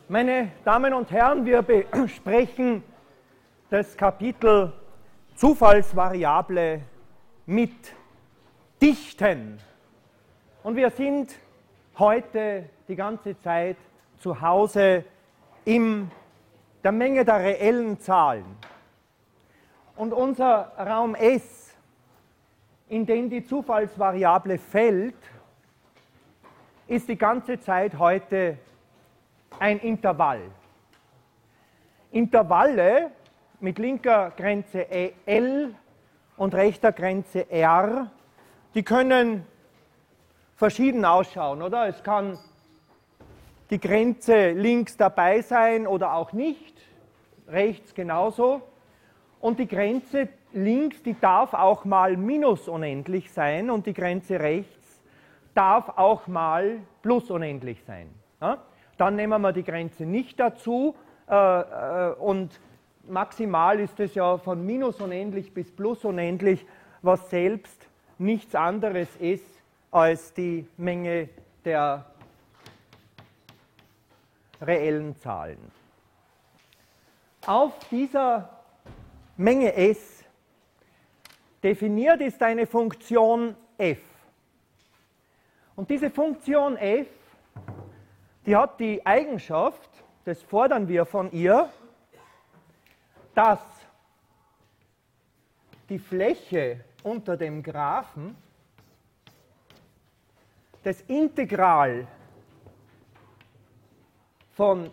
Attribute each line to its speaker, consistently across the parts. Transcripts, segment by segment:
Speaker 1: Meine Damen und Herren, wir besprechen das Kapitel Zufallsvariable mit Dichten. Und wir sind heute die ganze Zeit zu Hause in der Menge der reellen Zahlen. Und unser Raum S, in den die Zufallsvariable fällt, ist die ganze Zeit heute ein Intervall. Intervalle mit linker Grenze L und rechter Grenze R, die können verschieden ausschauen, oder? Es kann die Grenze links dabei sein oder auch nicht, rechts genauso. Und die Grenze links, die darf auch mal minus unendlich sein und die Grenze rechts darf auch mal plus unendlich sein. Ja? Dann nehmen wir die Grenze nicht dazu und maximal ist es ja von minus unendlich bis plus unendlich, was selbst nichts anderes ist als die Menge der reellen Zahlen. Auf dieser Menge S definiert ist eine Funktion f. Und diese Funktion f, die hat die Eigenschaft, das fordern wir von ihr, dass die Fläche unter dem Graphen das Integral von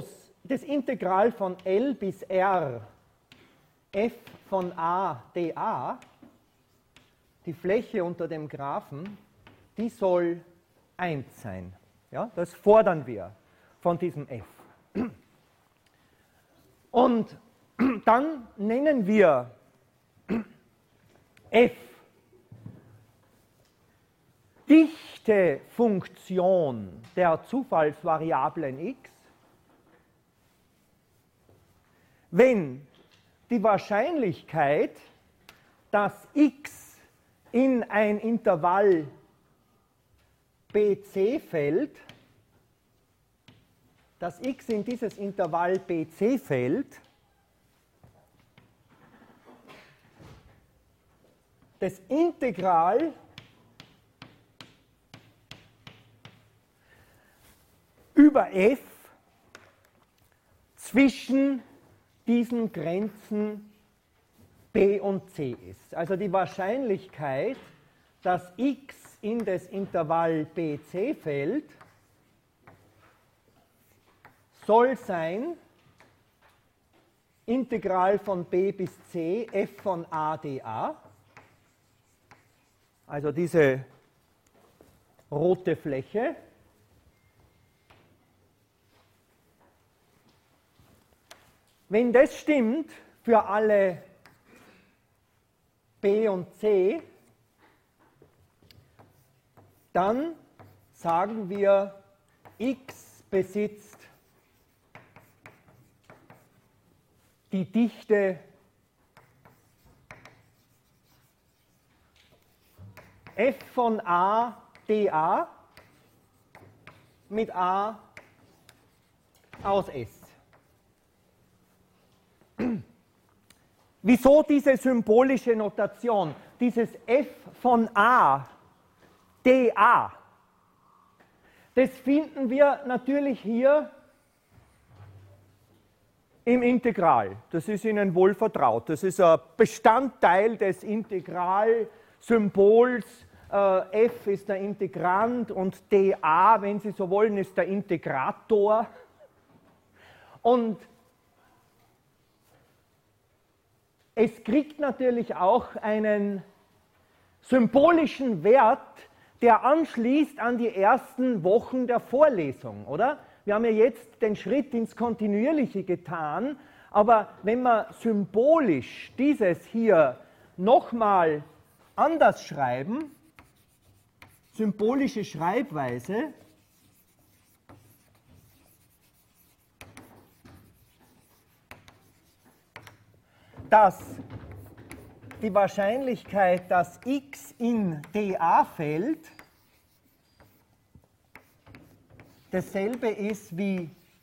Speaker 1: L bis R f von a dA, die Fläche unter dem Graphen, die soll 1 sein. Ja, das fordern wir von diesem f. Und dann nennen wir f dichte Funktion der Zufallsvariablen x, wenn die Wahrscheinlichkeit, dass x in ein Intervall BC fällt, dass x in dieses Intervall BC fällt, das Integral über f zwischen diesen Grenzen B und C ist. Also die Wahrscheinlichkeit, dass x in das Intervall BC fällt, soll sein Integral von b bis c f von a dA, also diese rote Fläche, wenn das stimmt für alle b und c, dann sagen wir, x besitzt die Dichte f von a dA mit a aus S. Wieso diese symbolische Notation? Dieses f von a dA, das finden wir natürlich hier im Integral. Das ist Ihnen wohl vertraut. Das ist ein Bestandteil des Integralsymbols. F ist der Integrand und dA, wenn Sie so wollen, ist der Integrator. Und es kriegt natürlich auch einen symbolischen Wert, der anschließt an die ersten Wochen der Vorlesung, oder? Wir haben ja jetzt den Schritt ins Kontinuierliche getan, aber wenn wir symbolisch dieses hier nochmal anders schreiben, symbolische Schreibweise, dass die Wahrscheinlichkeit, dass x in dA fällt, dasselbe ist wie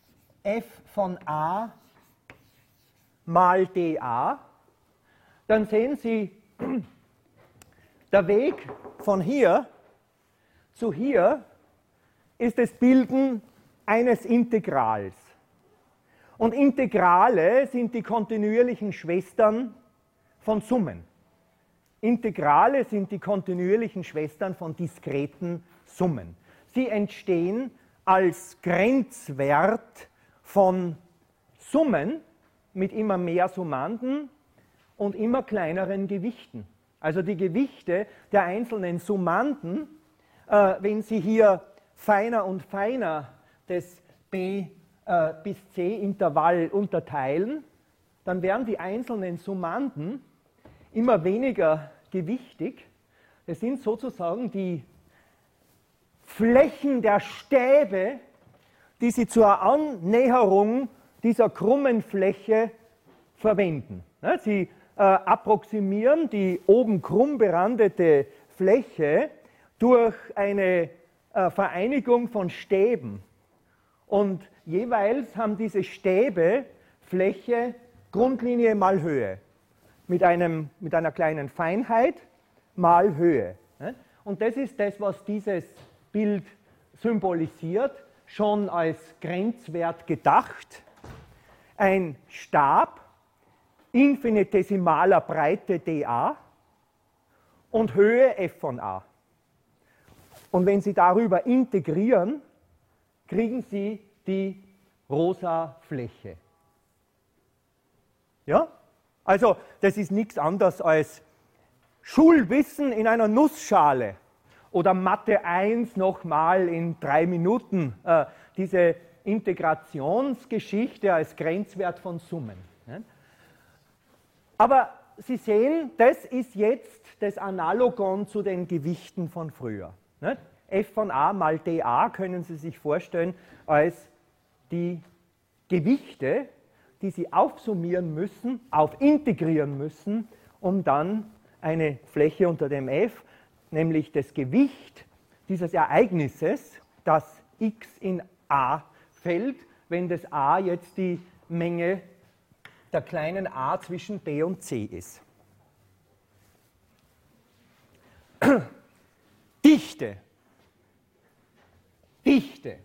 Speaker 1: f von a mal dA, dann sehen Sie, der Weg von hier zu hier ist das Bilden eines Integrals. Und Integrale sind die kontinuierlichen Schwestern von Summen. Integrale sind die kontinuierlichen Schwestern von diskreten Summen. Sie entstehen als Grenzwert von Summen mit immer mehr Summanden und immer kleineren Gewichten. Also die Gewichte der einzelnen Summanden, wenn Sie hier feiner und feiner das b bis c Intervall unterteilen, dann werden die einzelnen Summanden immer weniger gewichtig. Das sind sozusagen die Flächen der Stäbe, die Sie zur Annäherung dieser krummen Fläche verwenden. Sie approximieren die oben krumm berandete Fläche durch eine Vereinigung von Stäben. Und jeweils haben diese Stäbe Fläche Grundlinie mal Höhe. Mit einer kleinen Feinheit mal Höhe. Und das ist das, was dieses Bild symbolisiert, schon als Grenzwert gedacht. Ein Stab infinitesimaler Breite dA und Höhe f von a. Und wenn Sie darüber integrieren, kriegen Sie die rosa Fläche. Ja? Also das ist nichts anderes als Schulwissen in einer Nussschale oder Mathe 1 nochmal in 3 Minuten, diese Integrationsgeschichte als Grenzwert von Summen. Ne? Aber Sie sehen, das ist jetzt das Analogon zu den Gewichten von früher. Ne? f von a mal dA können Sie sich vorstellen als die Gewichte, die Sie aufsummieren müssen, aufintegrieren müssen, um dann eine Fläche unter dem f, nämlich das Gewicht dieses Ereignisses, das x in a fällt, wenn das a jetzt die Menge der kleinen a zwischen b und c ist. Dichte. Dichte.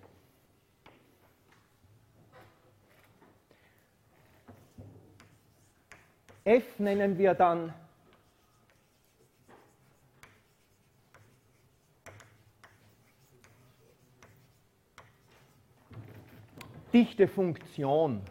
Speaker 1: F nennen wir dann Dichtefunktion.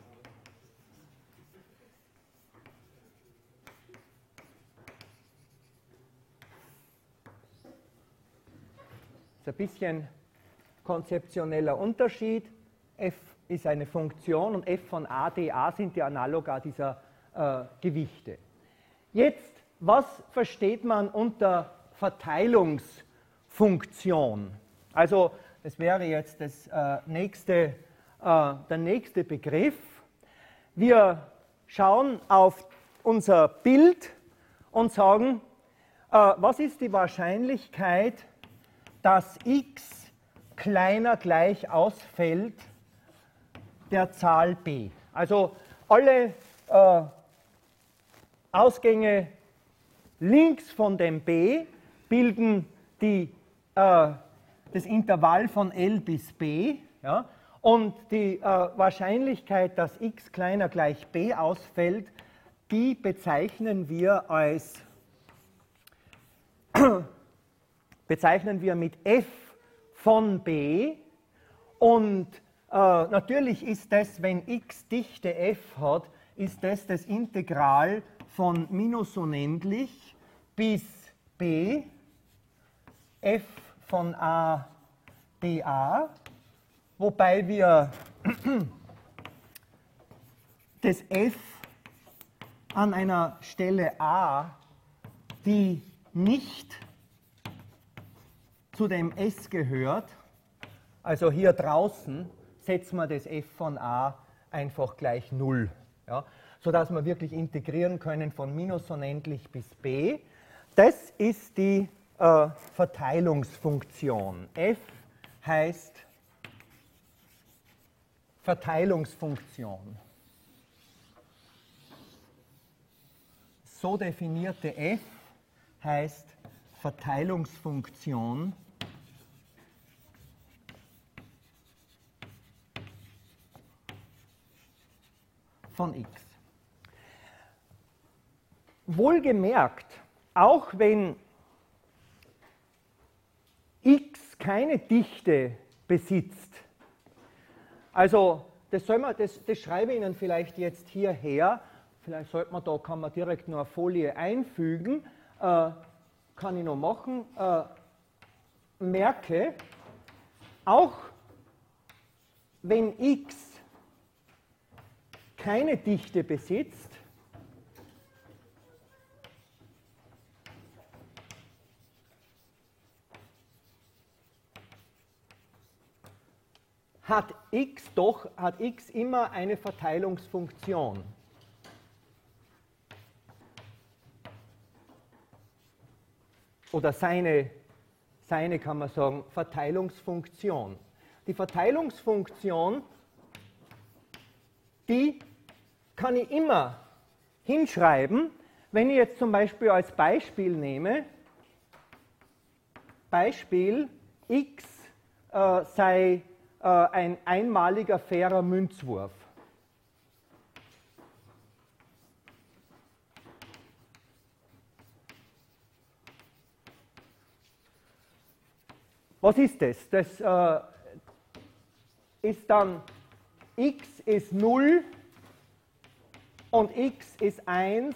Speaker 1: Das ist ein bisschen konzeptioneller Unterschied. F ist eine Funktion und f von a dA sind die Analoga dieser Gewichte. Jetzt, was versteht man unter Verteilungsfunktion? Also, das wäre jetzt der nächste Begriff. Wir schauen auf unser Bild und sagen, was ist die Wahrscheinlichkeit, dass x kleiner gleich ausfällt der Zahl b? Also alle Ausgänge links von dem b bilden das Intervall von L bis b. Ja, und die Wahrscheinlichkeit, dass x kleiner gleich b ausfällt, die bezeichnen wir mit f von b. Und natürlich ist das, wenn x Dichte f hat, ist das Integral von minus unendlich bis b f von a dA, wobei wir das f an einer Stelle a, die nicht zu dem S gehört, also hier draußen, setzen wir das f von a einfach gleich 0. Ja, sodass wir wirklich integrieren können von minus unendlich bis b. Das ist die Verteilungsfunktion. F heißt Verteilungsfunktion. So definierte f heißt Verteilungsfunktion von x. Wohlgemerkt, auch wenn x keine Dichte besitzt, also das schreibe ich Ihnen vielleicht jetzt hierher, vielleicht sollte man da, kann man direkt nur eine Folie einfügen, kann ich noch machen, merke, auch wenn x keine Dichte besitzt, hat x immer eine Verteilungsfunktion. Oder seine kann man sagen, Verteilungsfunktion. Die Verteilungsfunktion, die kann ich immer hinschreiben, wenn ich jetzt zum Beispiel als Beispiel nehme, Beispiel x sei ein einmaliger fairer Münzwurf. Was ist das? Das ist dann x ist 0 und x ist 1,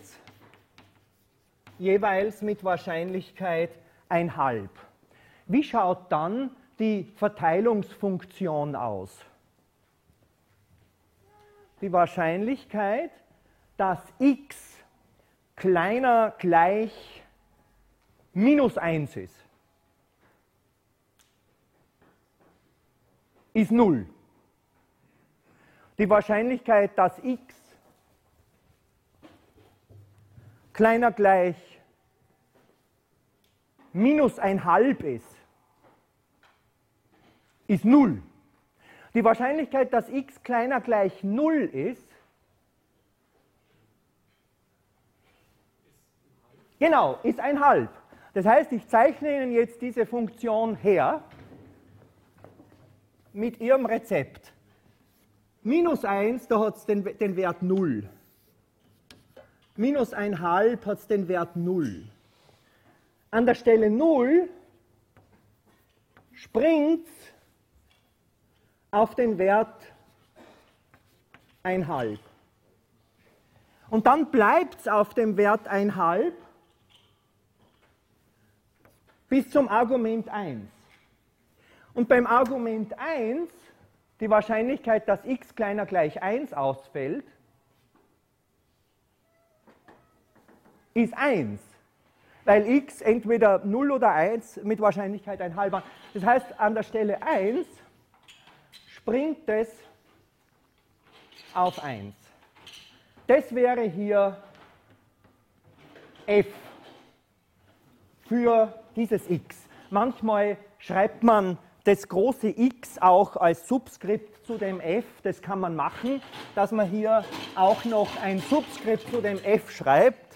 Speaker 1: jeweils mit Wahrscheinlichkeit 1/2. Wie schaut dann die Verteilungsfunktion aus? Die Wahrscheinlichkeit, dass x kleiner gleich minus 1 ist 0. Die Wahrscheinlichkeit, dass x kleiner gleich minus 1/2 ist 0. Die Wahrscheinlichkeit, dass x kleiner gleich 0 ist, genau, ist 1/2. Das heißt, ich zeichne Ihnen jetzt diese Funktion her mit Ihrem Rezept. Minus 1, da hat es den Wert 0. Minus 1/2 hat es den Wert 0. An der Stelle 0 springt auf den Wert 1/2. Und dann bleibt es auf dem Wert 1/2 bis zum Argument 1. Und beim Argument 1, die Wahrscheinlichkeit, dass x kleiner gleich 1 ausfällt, ist 1. Weil x entweder 0 oder 1 mit Wahrscheinlichkeit 1/2 war. Das heißt, an der Stelle 1 springt es auf 1. Das wäre hier f für dieses x. Manchmal schreibt man das große x auch als Subskript zu dem f. Das kann man machen, dass man hier auch noch ein Subskript zu dem f schreibt.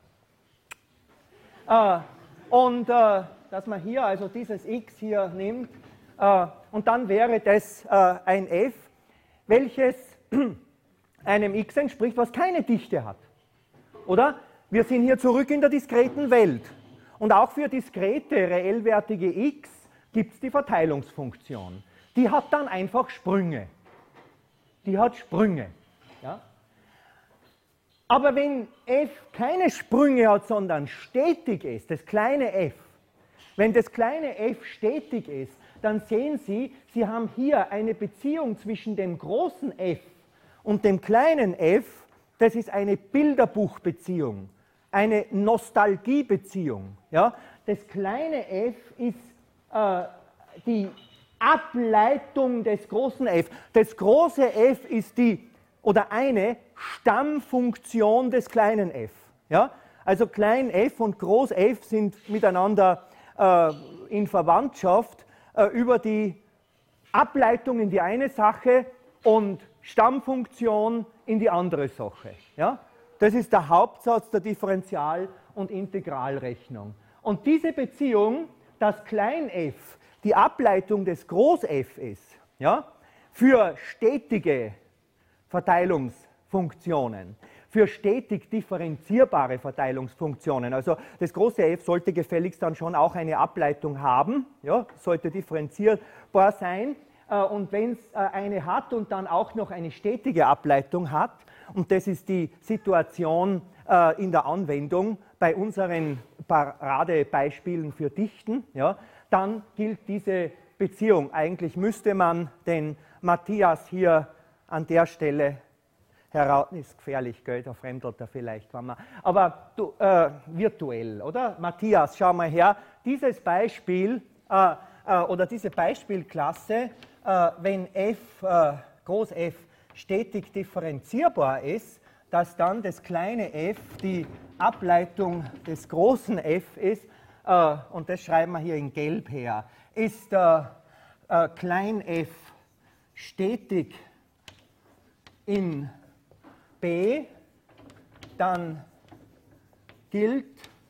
Speaker 1: Dass man hier also dieses x hier nimmt und dann wäre das ein f, welches einem x entspricht, was keine Dichte hat. Oder? Wir sind hier zurück in der diskreten Welt. Und auch für diskrete, reellwertige x gibt es die Verteilungsfunktion. Die hat dann einfach Sprünge. Die hat Sprünge. Ja? Aber wenn f keine Sprünge hat, sondern stetig ist, das kleine f, wenn das kleine f stetig ist, dann sehen Sie, Sie haben hier eine Beziehung zwischen dem großen f und dem kleinen f, das ist eine Bilderbuchbeziehung, eine Nostalgiebeziehung. Ja? Das kleine f ist die Ableitung des großen f. Das große f ist eine Stammfunktion des kleinen f. Ja? Also klein f und groß f sind miteinander in Verwandtschaft über die Ableitung in die eine Sache und Stammfunktion in die andere Sache. Ja? Das ist der Hauptsatz der Differential- und Integralrechnung. Und diese Beziehung, dass klein f die Ableitung des Groß f ist, ja, für stetige Verteilungsfunktionen, für stetig differenzierbare Verteilungsfunktionen. Also das große f sollte gefälligst dann schon auch eine Ableitung haben, ja, sollte differenzierbar sein. Und wenn es eine hat und dann auch noch eine stetige Ableitung hat, und das ist die Situation in der Anwendung bei unseren Paradebeispielen für Dichten, ja, dann gilt diese Beziehung. Eigentlich müsste man den Matthias hier an der Stelle heraus, ist gefährlich, gell, da fremdelt er vielleicht, wenn man, aber du, virtuell, oder? Matthias, schau mal her, dieses Beispiel oder diese Beispielklasse, wenn f, Groß F stetig differenzierbar ist, dass dann das kleine f die Ableitung des großen f ist, und das schreiben wir hier in Gelb her, ist klein f stetig in B, dann gilt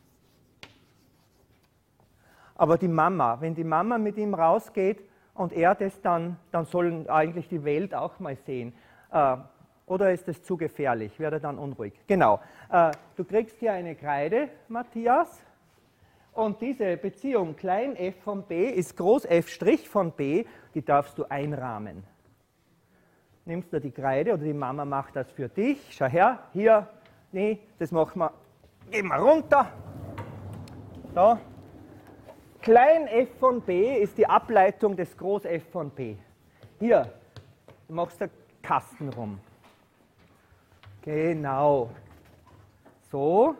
Speaker 1: aber die Mama. Wenn die Mama mit ihm rausgeht und er das dann soll eigentlich die Welt auch mal sehen. Oder ist das zu gefährlich? Werde dann unruhig. Genau. Du kriegst hier eine Kreide, Matthias. Und diese Beziehung klein f von b ist Groß f' von b, die darfst du einrahmen. Nimmst du die Kreide oder die Mama macht das für dich. Schau her, hier, nee, das machen wir. Gehen wir runter. So. Klein f von b ist die Ableitung des Groß f von b. Hier, du machst den Kasten rum. Genau. So.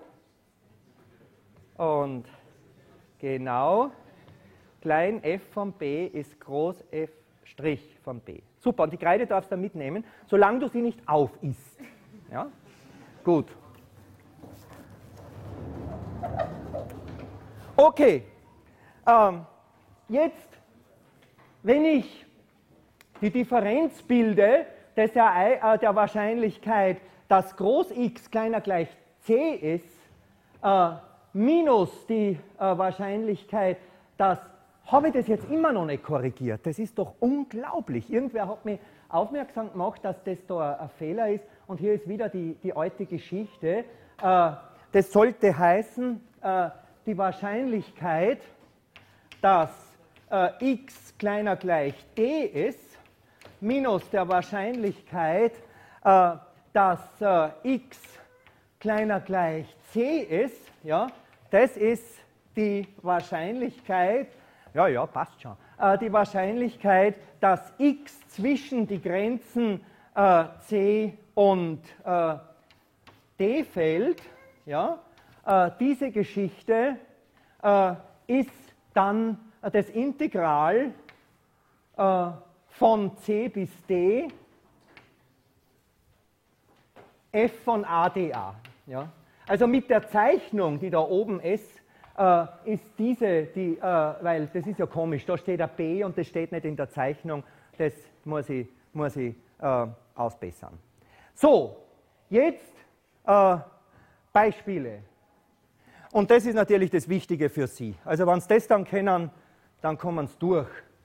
Speaker 1: Und genau. Klein f von b ist Groß f' von b. Super, und die Kreide darfst du mitnehmen, solange du sie nicht aufisst. Ja? Gut. Okay. Jetzt, wenn ich die Differenz bilde der Wahrscheinlichkeit, dass Groß X kleiner gleich c ist, minus die Wahrscheinlichkeit, dass, habe ich das jetzt immer noch nicht korrigiert? Das ist doch unglaublich. Irgendwer hat mir aufmerksam gemacht, dass das da ein Fehler ist, und hier ist wieder die alte Geschichte. Das sollte heißen, die Wahrscheinlichkeit, dass x kleiner gleich d ist, minus der Wahrscheinlichkeit, dass x kleiner gleich c ist, ja, das ist die Wahrscheinlichkeit, ja, passt schon, die Wahrscheinlichkeit, dass x zwischen die Grenzen c und d fällt, ja, diese Geschichte ist dann das Integral von c bis d f von a dA. Ja? Also mit der Zeichnung, die da oben ist diese, weil das ist ja komisch, da steht ein b und das steht nicht in der Zeichnung, das muss ich ausbessern. So, jetzt Beispiele. Und das ist natürlich das Wichtige für Sie. Also wenn Sie das dann kennen, dann kommen Sie durch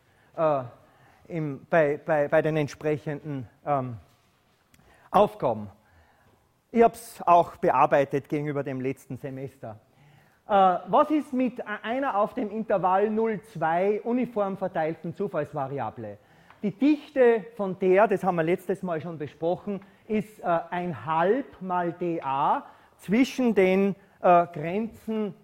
Speaker 1: bei den entsprechenden Aufgaben. Ich habe es auch bearbeitet gegenüber dem letzten Semester. Was ist mit einer auf dem Intervall 0,2 uniform verteilten Zufallsvariable? Die Dichte von der, das haben wir letztes Mal schon besprochen, ist 1/2 mal dA zwischen den Grenzen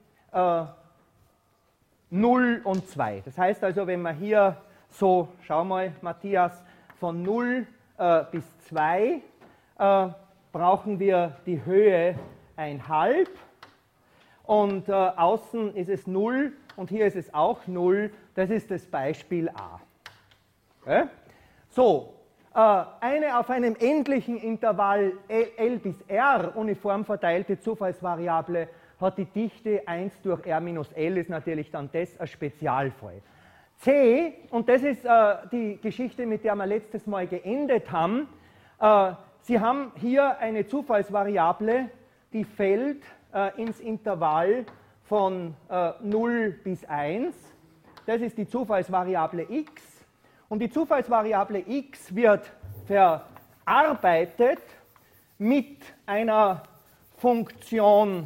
Speaker 1: 0 und 2. Das heißt also, wenn man hier so, schau mal, Matthias, von 0 bis 2 brauchen wir die Höhe 1/2 und außen ist es 0 und hier ist es auch 0. Das ist das Beispiel A. Okay? So, eine auf einem endlichen Intervall L bis R uniform verteilte Zufallsvariable hat die Dichte 1 durch R minus L, ist natürlich dann das ein Spezialfall. C, und das ist die Geschichte, mit der wir letztes Mal geendet haben, Sie haben hier eine Zufallsvariable, die fällt ins Intervall von 0 bis 1. Das ist die Zufallsvariable x. Und die Zufallsvariable x wird verarbeitet mit einer Funktion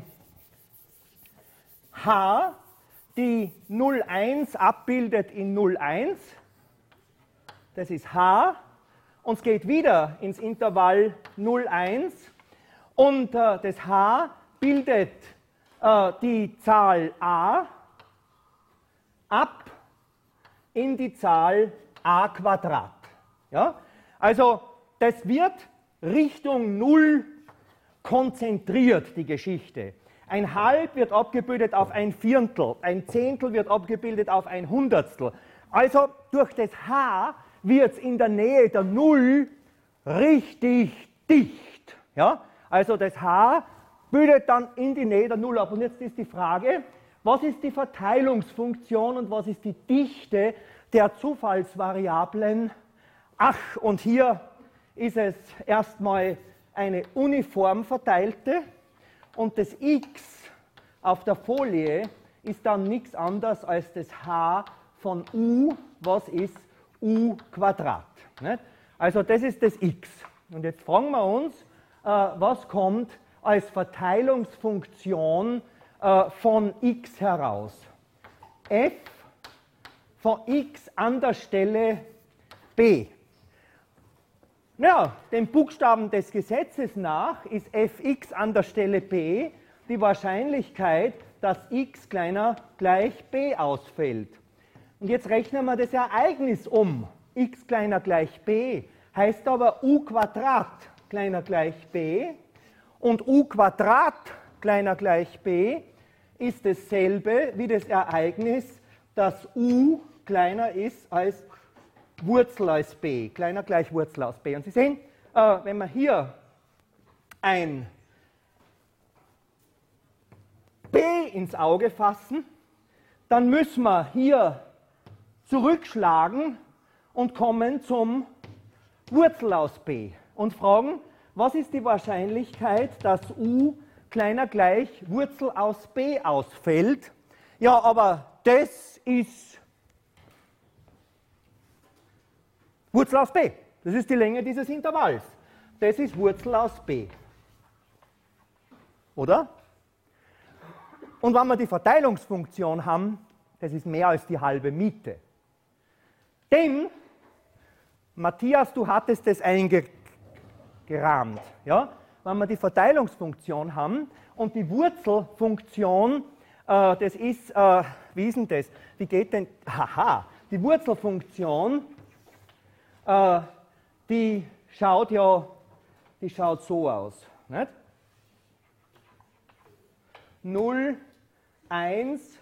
Speaker 1: h, die 0,1 abbildet in 0,1. Das ist h. Und es geht wieder ins Intervall 0,1. Und das h bildet die Zahl a ab in die Zahl a Quadrat. Ja? Also das wird Richtung 0 konzentriert, die Geschichte. Ein Halb wird abgebildet auf ein Viertel, ein Zehntel wird abgebildet auf ein Hundertstel. Also durch das h wird es in der Nähe der 0 richtig dicht. Ja? Also das h bildet dann in die Nähe der 0 ab. Und jetzt ist die Frage, was ist die Verteilungsfunktion und was ist die Dichte der Zufallsvariablen? Ach, und hier ist es erstmal eine uniform verteilte und das x auf der Folie ist dann nichts anderes als das h von u, was ist u Quadrat. Nicht? Also das ist das x. Und jetzt fragen wir uns, was kommt als Verteilungsfunktion von x heraus? F von x an der Stelle b. Ja, dem Buchstaben des Gesetzes nach ist fx an der Stelle b die Wahrscheinlichkeit, dass x kleiner gleich b ausfällt. Und jetzt rechnen wir das Ereignis um. X kleiner gleich b heißt aber u Quadrat kleiner gleich b und u Quadrat kleiner gleich b ist dasselbe wie das Ereignis, dass u kleiner ist als Wurzel aus b, kleiner gleich Wurzel aus b. Und Sie sehen, wenn wir hier ein b ins Auge fassen, dann müssen wir hier zurückschlagen und kommen zum Wurzel aus b und fragen, was ist die Wahrscheinlichkeit, dass u kleiner gleich Wurzel aus b ausfällt? Ja, aber das ist Wurzel aus b. Das ist die Länge dieses Intervalls. Das ist Wurzel aus b. Oder? Und wenn wir die Verteilungsfunktion haben, das ist mehr als die halbe Miete. Denn, Matthias, du hattest das eingerahmt. Ja? Wenn wir die Verteilungsfunktion haben und die Wurzelfunktion, das ist, wie ist denn das? Wie geht denn, haha, die Wurzelfunktion, die schaut so aus. Nicht? 0, 1,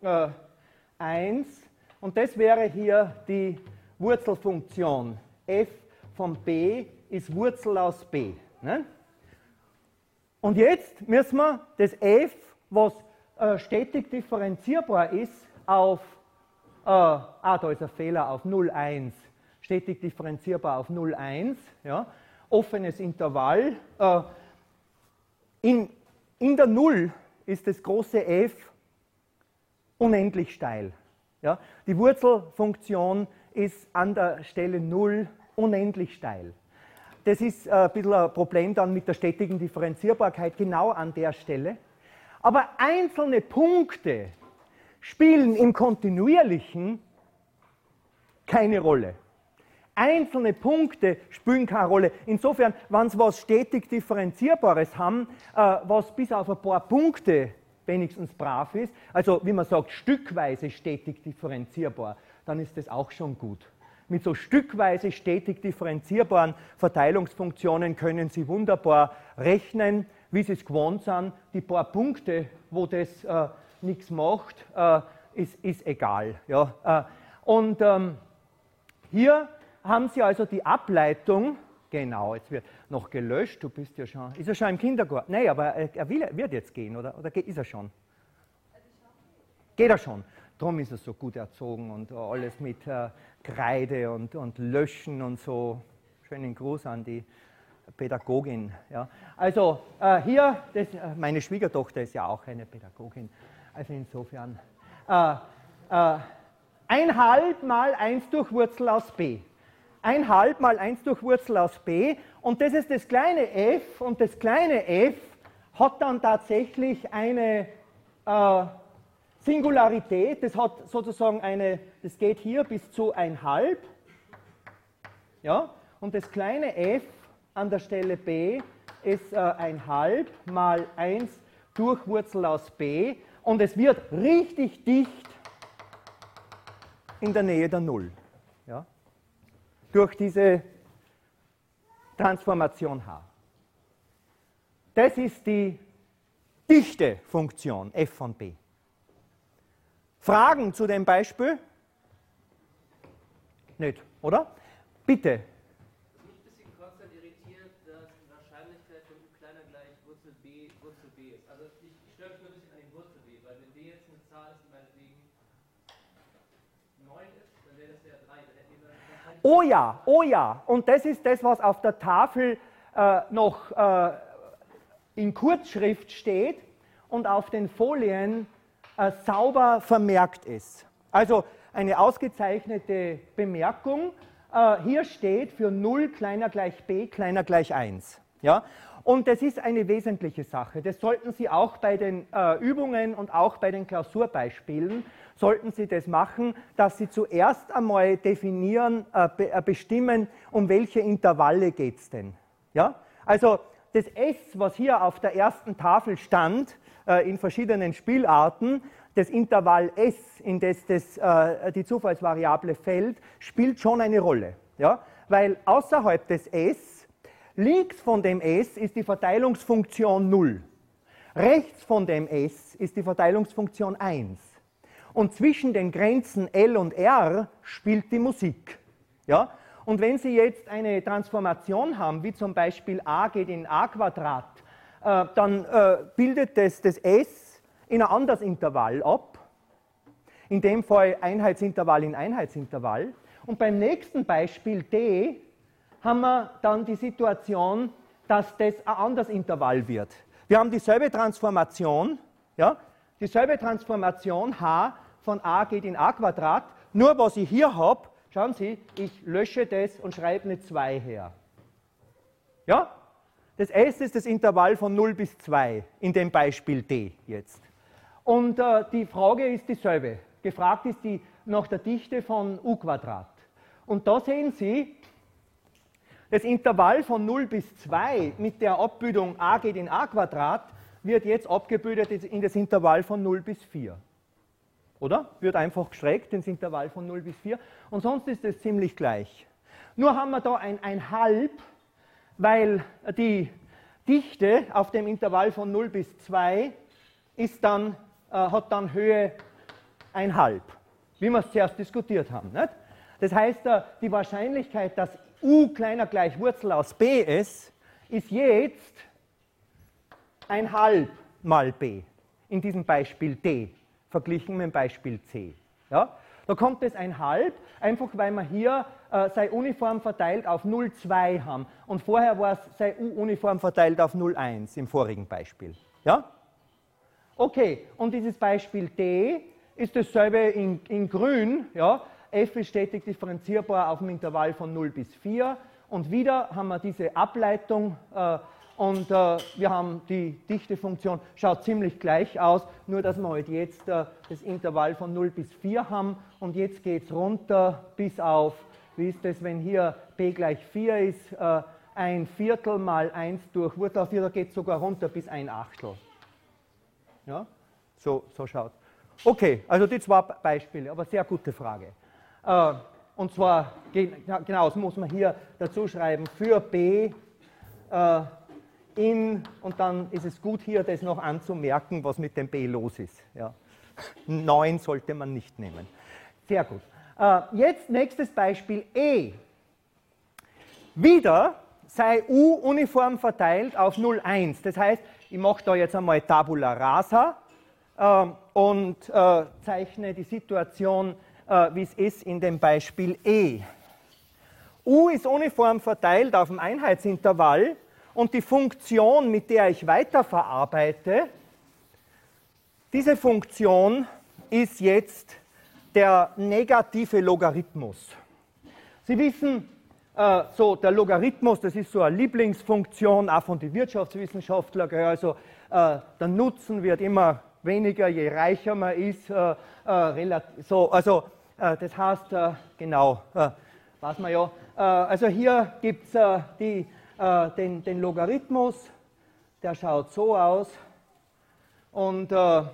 Speaker 1: 1 und das wäre hier die Wurzelfunktion. f von b ist Wurzel aus b. Nicht? Und jetzt müssen wir das f, was stetig differenzierbar ist, auf, da ist ein Fehler, auf 0,1, stetig differenzierbar auf 0,1, ja, offenes Intervall. In der 0 ist das große f unendlich steil. Ja. Die Wurzelfunktion ist an der Stelle 0 unendlich steil. Das ist ein bisschen ein Problem dann mit der stetigen Differenzierbarkeit genau an der Stelle. Aber einzelne Punkte spielen im Kontinuierlichen keine Rolle. Einzelne Punkte spielen keine Rolle. Insofern, wenn Sie was stetig Differenzierbares haben, was bis auf ein paar Punkte wenigstens brav ist, also wie man sagt, stückweise stetig differenzierbar, dann ist das auch schon gut. Mit so stückweise stetig differenzierbaren Verteilungsfunktionen können Sie wunderbar rechnen, wie Sie es gewohnt sind. Die paar Punkte, wo das nichts macht, ist egal. Ja. Und hier haben Sie also die Ableitung, genau, jetzt wird noch gelöscht, du bist ja schon, ist er schon im Kindergarten? Nein, aber er wird jetzt gehen, oder ist er schon? Geht er schon? Darum ist er so gut erzogen und alles mit Kreide und Löschen und so. Schönen Gruß an die Pädagogin. Ja. Also hier, meine Schwiegertochter ist ja auch eine Pädagogin. Also insofern 1/2 mal 1 durch Wurzel aus b. 1/2 mal 1 durch Wurzel aus b. Und das ist das kleine f. Und das kleine f hat dann tatsächlich eine Singularität. Das hat sozusagen das geht hier bis zu 1/2. Ja. Und das kleine f an der Stelle b ist 1/2 mal 1 durch Wurzel aus b. Und es wird richtig dicht in der Nähe der Null. Ja? Durch diese Transformation h. Das ist die Dichtefunktion f von b. Fragen zu dem Beispiel? Nicht, oder? Bitte. Oh ja, oh ja. Und das ist das, was auf der Tafel noch in Kurzschrift steht und auf den Folien sauber vermerkt ist. Also eine ausgezeichnete Bemerkung. Hier steht für 0 kleiner gleich b kleiner gleich 1. Ja? Und das ist eine wesentliche Sache. Das sollten Sie auch bei den Übungen und auch bei den Klausurbeispielen, sollten Sie das machen, dass Sie zuerst einmal definieren, bestimmen, um welche Intervalle geht es denn. Ja? Also das S, was hier auf der ersten Tafel stand, in verschiedenen Spielarten, das Intervall S, in das die Zufallsvariable fällt, spielt schon eine Rolle. Ja? Weil außerhalb des S, links von dem S ist die Verteilungsfunktion 0. Rechts von dem S ist die Verteilungsfunktion 1. Und zwischen den Grenzen L und R spielt die Musik. Ja? Und wenn Sie jetzt eine Transformation haben, wie zum Beispiel a geht in a², dann bildet das S in ein anderes Intervall ab. In dem Fall Einheitsintervall in Einheitsintervall. Und beim nächsten Beispiel d haben wir dann die Situation, dass das ein anderes Intervall wird. Wir haben dieselbe Transformation, ja? Dieselbe Transformation h von a geht in a², nur was ich hier habe, schauen Sie, ich lösche das und schreibe eine 2 her. Ja? Das S ist das Intervall von 0 bis 2 in dem Beispiel d jetzt. Und die Frage ist dieselbe. Gefragt ist die nach der Dichte von u². Und da sehen Sie, das Intervall von 0 bis 2 mit der Abbildung a geht in a² wird jetzt abgebildet in das Intervall von 0 bis 4. Oder? Wird einfach gestreckt ins Intervall von 0 bis 4. Und sonst ist es ziemlich gleich. Nur haben wir da ein 1/2, weil die Dichte auf dem Intervall von 0 bis 2 hat dann Höhe 1/2, wie wir es zuerst diskutiert haben. Nicht? Das heißt, die Wahrscheinlichkeit, dass u kleiner gleich Wurzel aus b ist jetzt 1/2 mal b, in diesem Beispiel d, verglichen mit dem Beispiel c. Ja? Da kommt es 1/2, einfach weil wir hier sei uniform verteilt auf 0,2 haben. Und vorher war es sei u uniform verteilt auf 0,1 im vorigen Beispiel. Ja? Okay, und dieses Beispiel d ist dasselbe in grün. Ja? F ist stetig differenzierbar auf dem Intervall von 0 bis 4. Und wieder haben wir diese Ableitung und wir haben die Dichtefunktion, schaut ziemlich gleich aus, nur dass wir halt jetzt das Intervall von 0 bis 4 haben und jetzt geht es runter bis auf, wie ist das, wenn hier b gleich 4 ist, 1/4 mal 1 durch Wurzel auf 4, da geht es sogar runter bis 1/8. Ja, so schaut. Okay, also die 2 Beispiele, aber sehr gute Frage. Und zwar, genau, das muss man hier dazu schreiben, für b und dann ist es gut hier das noch anzumerken, was mit dem b los ist. Ja. 9 sollte man nicht nehmen. Sehr gut. Jetzt nächstes Beispiel e. Wieder sei u uniform verteilt auf 0,1. Das heißt, ich mache da jetzt einmal Tabula rasa und zeichne die Situation, wie es ist in dem Beispiel E. U ist uniform verteilt auf dem Einheitsintervall und die Funktion, mit der ich weiterverarbeite, diese Funktion ist jetzt der negative Logarithmus. Sie wissen, so der Logarithmus, das ist so eine Lieblingsfunktion, auch von den Wirtschaftswissenschaftlern, also der Nutzen wird immer weniger, je reicher man ist. Also das heißt, genau, weiß man ja, also hier gibt es den Logarithmus, der schaut so aus und dann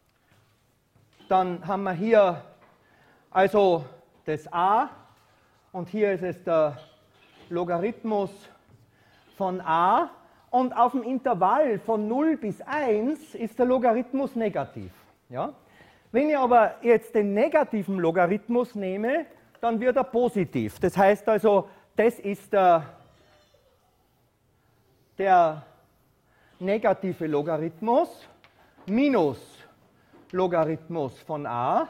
Speaker 1: haben wir hier also das a und hier ist es der Logarithmus von a und auf dem Intervall von 0 bis 1 ist der Logarithmus negativ. Ja? Wenn ich aber jetzt den negativen Logarithmus nehme, dann wird er positiv. Das heißt also, das ist der negative Logarithmus minus Logarithmus von a.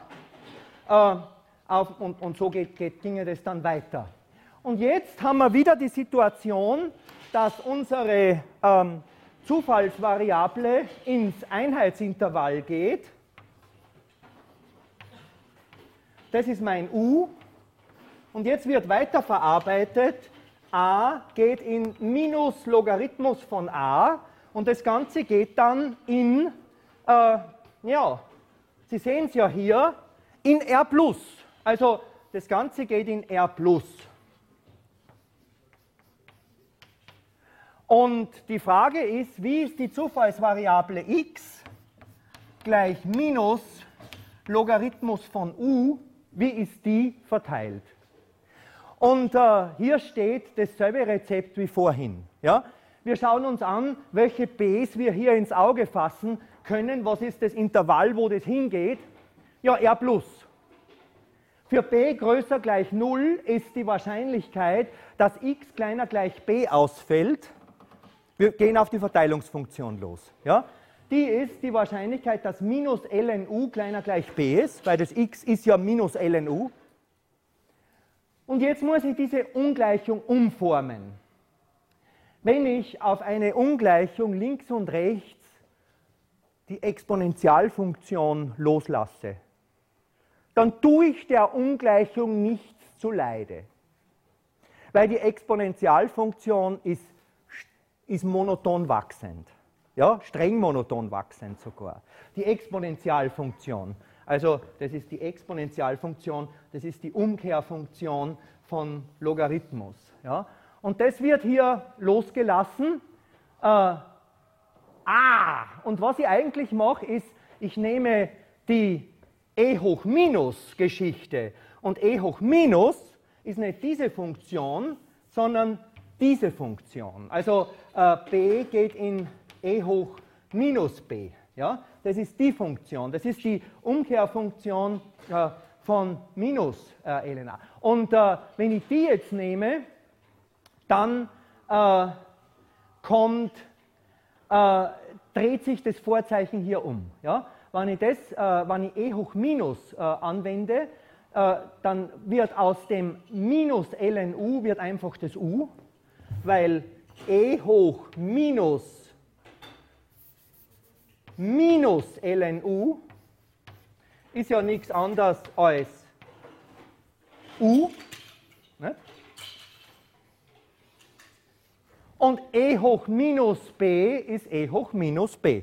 Speaker 1: Und so ginge das dann weiter. Und jetzt haben wir wieder die Situation, dass unsere Zufallsvariable ins Einheitsintervall geht. Das ist mein u. Und jetzt wird weiterverarbeitet. A geht in minus Logarithmus von a. Und das Ganze geht dann in, ja, Sie sehen es ja hier, in R+. Also das Ganze geht in R+. Und die Frage ist, wie ist die Zufallsvariable x gleich minus Logarithmus von u, wie ist die verteilt? Und hier steht dasselbe Rezept wie vorhin. Ja? Wir schauen uns an, welche b's wir hier ins Auge fassen können. Was ist das Intervall, wo das hingeht? Ja, R+. Für b größer gleich 0 ist die Wahrscheinlichkeit, dass x kleiner gleich b ausfällt. Wir gehen auf die Verteilungsfunktion los. Ja? Die ist die Wahrscheinlichkeit, dass minus ln(u) kleiner gleich b ist, weil das x ist ja minus ln(u). Und jetzt muss ich diese Ungleichung umformen. Wenn ich auf eine Ungleichung links und rechts die Exponentialfunktion loslasse, dann tue ich der Ungleichung nichts zuleide. Weil die Exponentialfunktion ist monoton wachsend. Ja, streng monoton wachsend sogar. Die Exponentialfunktion, also das ist die Exponentialfunktion, das ist die Umkehrfunktion von Logarithmus. Ja? Und das wird hier losgelassen. Und was ich eigentlich mache, ist, ich nehme die e hoch minus Geschichte. Und e hoch minus ist nicht diese Funktion, sondern diese Funktion. Also b geht in e hoch minus b. Ja? Das ist die Funktion. Das ist die Umkehrfunktion von minus ln a. Und wenn ich die jetzt nehme, dann dreht sich das Vorzeichen hier um. Ja? Wenn ich e hoch minus anwende, dann wird aus dem minus ln(u) wird einfach das u, weil e hoch minus ln(u) ist ja nichts anderes als u. Ne? Und e hoch minus b ist e hoch minus b.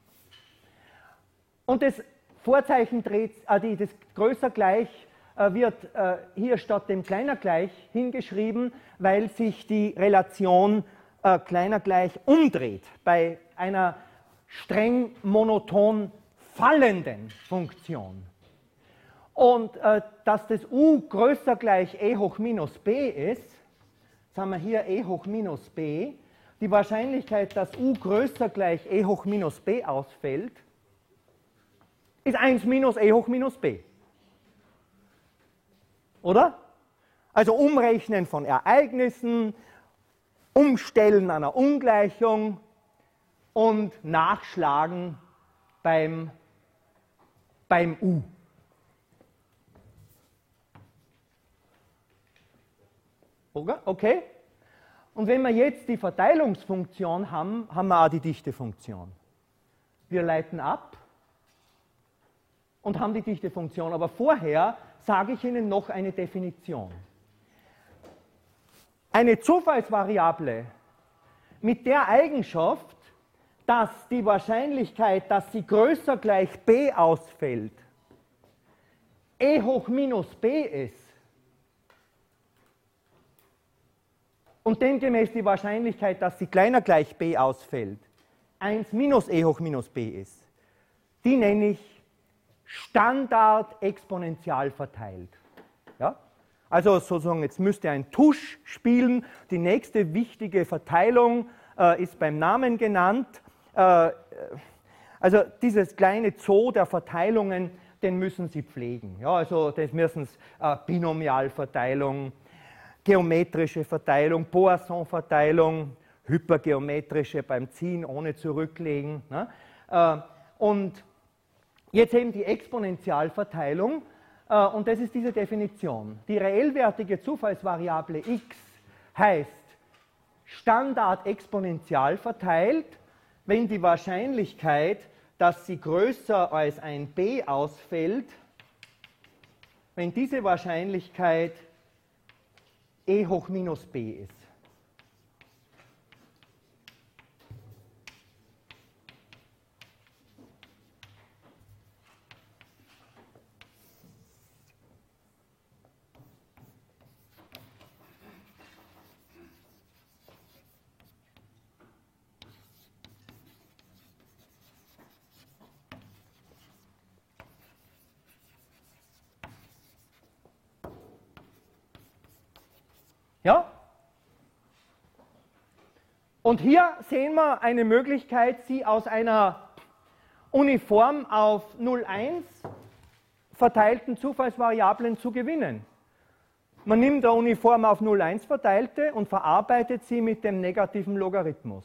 Speaker 1: Und das Vorzeichen dreht, das größer gleich wird hier statt dem kleiner gleich hingeschrieben, weil sich die Relation kleiner gleich umdreht bei einer streng monoton fallenden Funktion. Und dass das u größer gleich e hoch minus b ist, jetzt haben wir hier e hoch minus b, die Wahrscheinlichkeit, dass u größer gleich e hoch minus b ausfällt, ist 1 minus e hoch minus b. Oder? Also Umrechnen von Ereignissen, Umstellen einer Ungleichung und Nachschlagen beim beim U. Okay? Und wenn wir jetzt die Verteilungsfunktion haben, haben wir auch die Dichtefunktion. Wir leiten ab und haben die Dichtefunktion. Aber vorher sage ich Ihnen noch eine Definition. Eine Zufallsvariable mit der Eigenschaft, dass die Wahrscheinlichkeit, dass sie größer gleich b ausfällt, e hoch minus b ist und demgemäß die Wahrscheinlichkeit, dass sie kleiner gleich b ausfällt, 1 minus e hoch minus b ist, die nenne ich Standard exponentiell verteilt. Ja? Also sozusagen, jetzt müsste ein Tusch spielen. Die nächste wichtige Verteilung ist beim Namen genannt. Also dieses kleine Zoo der Verteilungen, den müssen Sie pflegen. Ja, also das müssen Sie Binomialverteilung, geometrische Verteilung, Poisson-Verteilung, hypergeometrische beim Ziehen ohne zurücklegen. Ne? Und jetzt eben die Exponentialverteilung. Und das ist diese Definition. Die reellwertige Zufallsvariable x heißt Standard exponentiell verteilt, wenn die Wahrscheinlichkeit, dass sie größer als ein b ausfällt, wenn diese Wahrscheinlichkeit e hoch minus b ist. Ja? Und hier sehen wir eine Möglichkeit, sie aus einer uniform auf 0,1 verteilten Zufallsvariablen zu gewinnen. Man nimmt eine uniform auf 0,1 verteilte und verarbeitet sie mit dem negativen Logarithmus.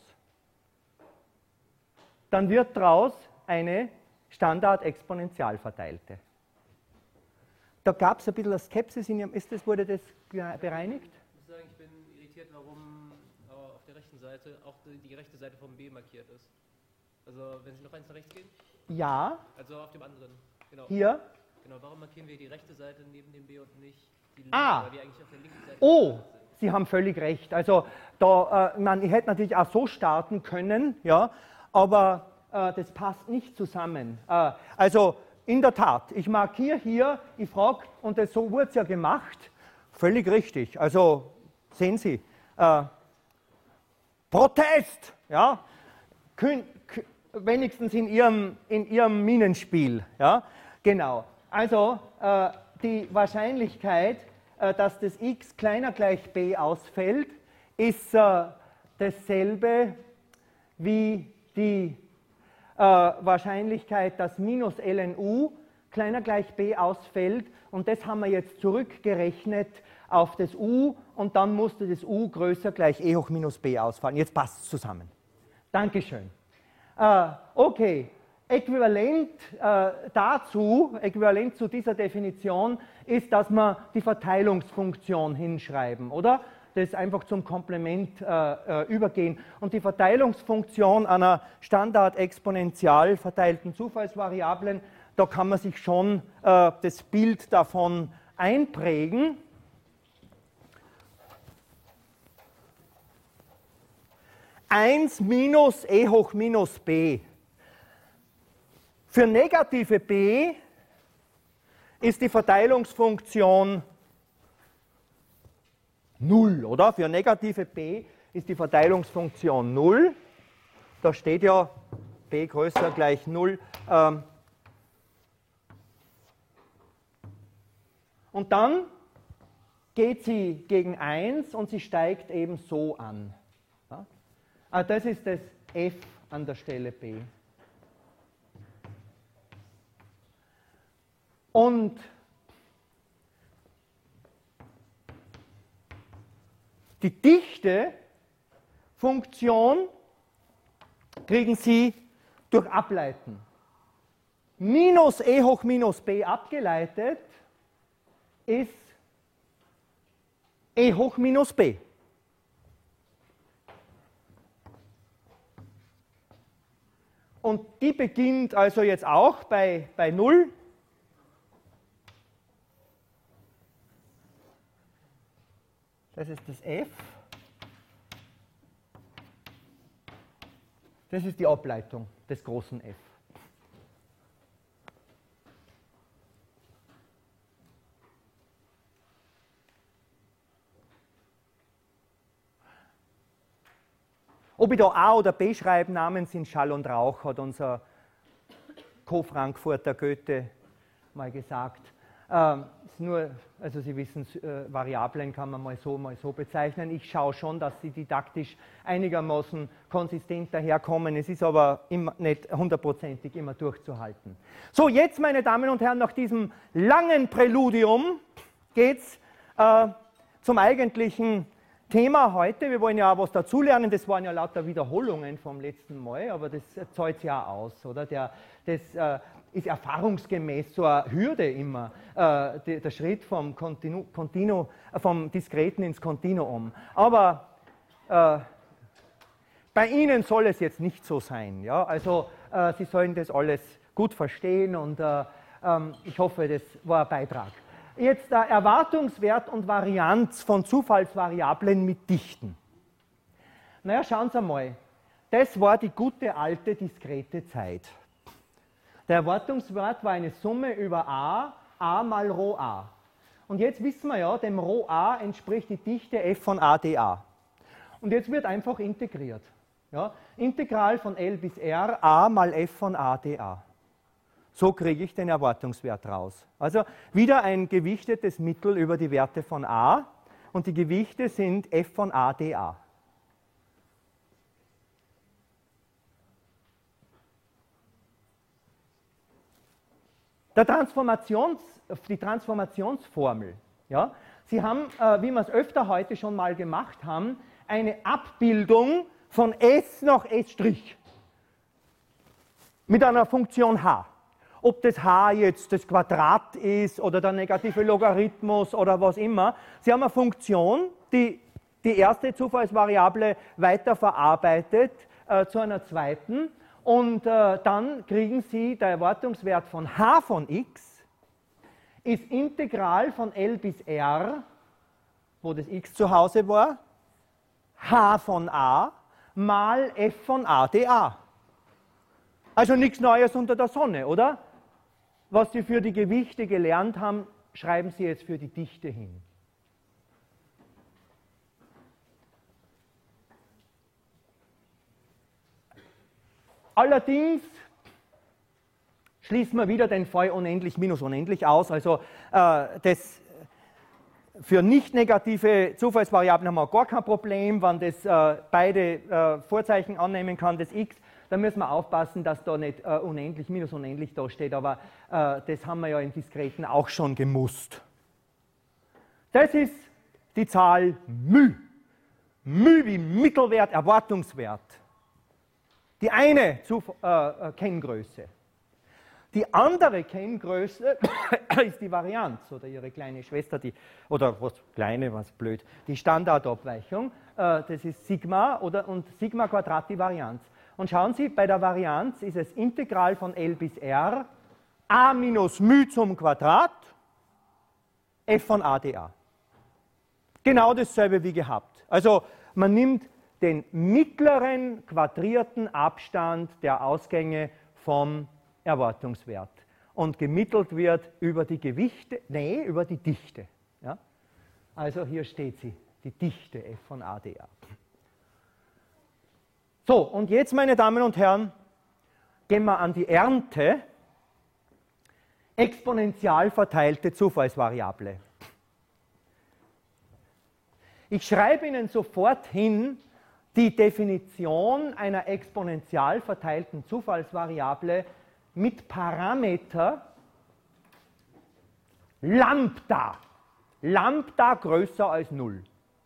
Speaker 1: Dann wird daraus eine Standard-exponentiell verteilte. Da gab es ein bisschen Skepsis in Ihrem, wurde das bereinigt?
Speaker 2: Ich muss sagen, ich bin irritiert, warum auf der rechten Seite auch die rechte Seite vom B markiert ist. Also wenn Sie noch eins nach rechts gehen?
Speaker 1: Ja.
Speaker 2: Also auf dem anderen. Genau.
Speaker 1: Hier?
Speaker 2: Genau, warum markieren wir die rechte Seite neben dem B und nicht die linke,
Speaker 1: weil
Speaker 2: wir eigentlich auf der linken Seite
Speaker 1: sind? Sie haben völlig recht. Also da, ich hätte natürlich auch so starten können, ja, aber das passt nicht zusammen. Also in der Tat, ich markiere hier, ich frage, und so wurde es ja gemacht, völlig richtig. Also sehen Sie, Protest, ja, wenigstens in Ihrem Minenspiel, ja, genau. Also die Wahrscheinlichkeit, dass das x kleiner gleich b ausfällt, ist dasselbe wie die Wahrscheinlichkeit, dass minus ln kleiner gleich b ausfällt, und das haben wir jetzt zurückgerechnet auf das u, und dann musste das u größer gleich e hoch minus b ausfallen. Jetzt passt es zusammen. Dankeschön. Okay, äquivalent zu dieser Definition ist, dass wir die Verteilungsfunktion hinschreiben, oder? Das einfach zum Komplement übergehen. Und die Verteilungsfunktion einer standard-exponentiell verteilten Zufallsvariablen, da kann man sich schon das Bild davon einprägen. Eins minus e hoch minus b. Für negative b ist die Verteilungsfunktion 0, oder? Für negative b ist die Verteilungsfunktion 0. Da steht ja b größer gleich 0. Und dann geht sie gegen 1 und sie steigt eben so an. Ja? Das ist das f an der Stelle b. Und die Dichtefunktion kriegen Sie durch Ableiten. minus e hoch minus b abgeleitet ist e hoch minus b. Und die beginnt also jetzt auch bei 0. Das ist das f. Das ist die Ableitung des großen F. Ob ich da A oder B schreibe, Namen sind Schall und Rauch, hat unser Co-Frankfurter Goethe mal gesagt. Ist nur, also Sie wissen, Variablen kann man mal so bezeichnen. Ich schaue schon, dass sie didaktisch einigermaßen konsistent daherkommen. Es ist aber immer nicht hundertprozentig immer durchzuhalten. So, jetzt, meine Damen und Herren, nach diesem langen Präludium geht es zum eigentlichen Thema heute. Wir wollen ja auch was dazulernen. Das waren ja lauter Wiederholungen vom letzten Mal, aber das zahlt ja aus, oder? Das ist erfahrungsgemäß so eine Hürde immer, der Schritt vom Diskreten ins Kontinuum. Aber bei Ihnen soll es jetzt nicht so sein. Ja? Also Sie sollen das alles gut verstehen und ich hoffe, das war ein Beitrag. Jetzt Erwartungswert und Varianz von Zufallsvariablen mit Dichten. Naja, schauen Sie mal, das war die gute alte diskrete Zeit. Der Erwartungswert war eine Summe über a mal Rho a. Und jetzt wissen wir ja, dem Rho a entspricht die Dichte f von a dA. Und jetzt wird einfach integriert. Ja? Integral von L bis R a mal f von a dA. So kriege ich den Erwartungswert raus. Also wieder ein gewichtetes Mittel über die Werte von a und die Gewichte sind f von a dA. Die Transformationsformel. Ja? Sie haben, wie wir es öfter heute schon mal gemacht haben, eine Abbildung von s nach s' mit einer Funktion h. Ob das h jetzt das Quadrat ist oder der negative Logarithmus oder was immer. Sie haben eine Funktion, die die erste Zufallsvariable weiter verarbeitet zu einer zweiten. Und dann kriegen Sie, der Erwartungswert von h von x ist Integral von L bis R, wo das x zu Hause war, h von a mal f von a dA. Also nichts Neues unter der Sonne, oder? Was Sie für die Gewichte gelernt haben, schreiben Sie jetzt für die Dichte hin. Allerdings schließen wir wieder den Fall unendlich minus unendlich aus. Also das für nicht negative Zufallsvariablen haben wir gar kein Problem, wenn das beide Vorzeichen annehmen kann, das x. Da müssen wir aufpassen, dass da nicht unendlich minus unendlich da steht, aber das haben wir ja im Diskreten auch schon gemusst. Das ist die Zahl μ. μ wie Mittelwert, Erwartungswert. Die eine Kenngröße. Die andere Kenngröße ist die Varianz oder ihre kleine Schwester, oder was kleine, was blöd, die Standardabweichung. Das ist Sigma und Sigma Quadrat die Varianz. Und schauen Sie, bei der Varianz ist es Integral von L bis R a minus μ zum Quadrat f von a dA. Genau dasselbe wie gehabt. Also man nimmt den mittleren quadrierten Abstand der Ausgänge vom Erwartungswert. Und gemittelt wird über die Gewichte, nee, über die Dichte. Ja? Also hier steht sie, die Dichte f von a dA. So, und jetzt, meine Damen und Herren, gehen wir an die Ernte. Exponentiell verteilte Zufallsvariable. Ich schreibe Ihnen sofort hin die Definition einer exponentiell verteilten Zufallsvariable mit Parameter Lambda. Lambda größer als 0.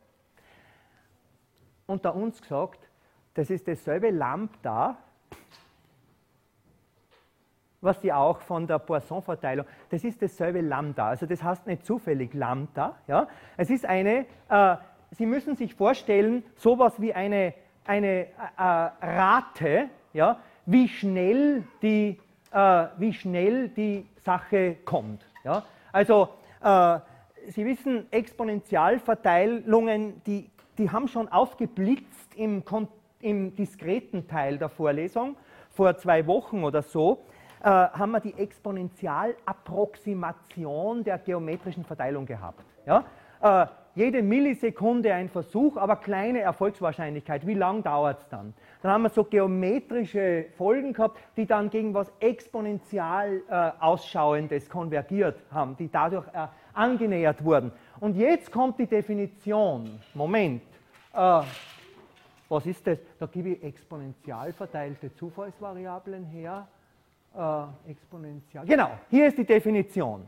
Speaker 1: Unter uns gesagt, das ist dasselbe Lambda was Sie auch von der Poisson-Verteilung, das ist dasselbe Lambda. Also das heißt nicht zufällig Lambda. Ja? Es ist Sie müssen sich vorstellen, sowas wie eine Rate, ja, wie schnell die Sache kommt. Ja? Also Sie wissen, Exponentialverteilungen, die haben schon aufgeblitzt im diskreten Teil der Vorlesung. Vor 2 Wochen oder so haben wir die Exponentialapproximation der geometrischen Verteilung gehabt. Ja? Jede Millisekunde ein Versuch, aber kleine Erfolgswahrscheinlichkeit. Wie lange dauert es dann? Dann haben wir so geometrische Folgen gehabt, die dann gegen was exponentiell Ausschauendes konvergiert haben, die dadurch angenähert wurden. Und jetzt kommt die Definition. Moment. Was ist das? Da gebe ich exponentiell verteilte Zufallsvariablen her. Exponentiell. Genau, hier ist die Definition.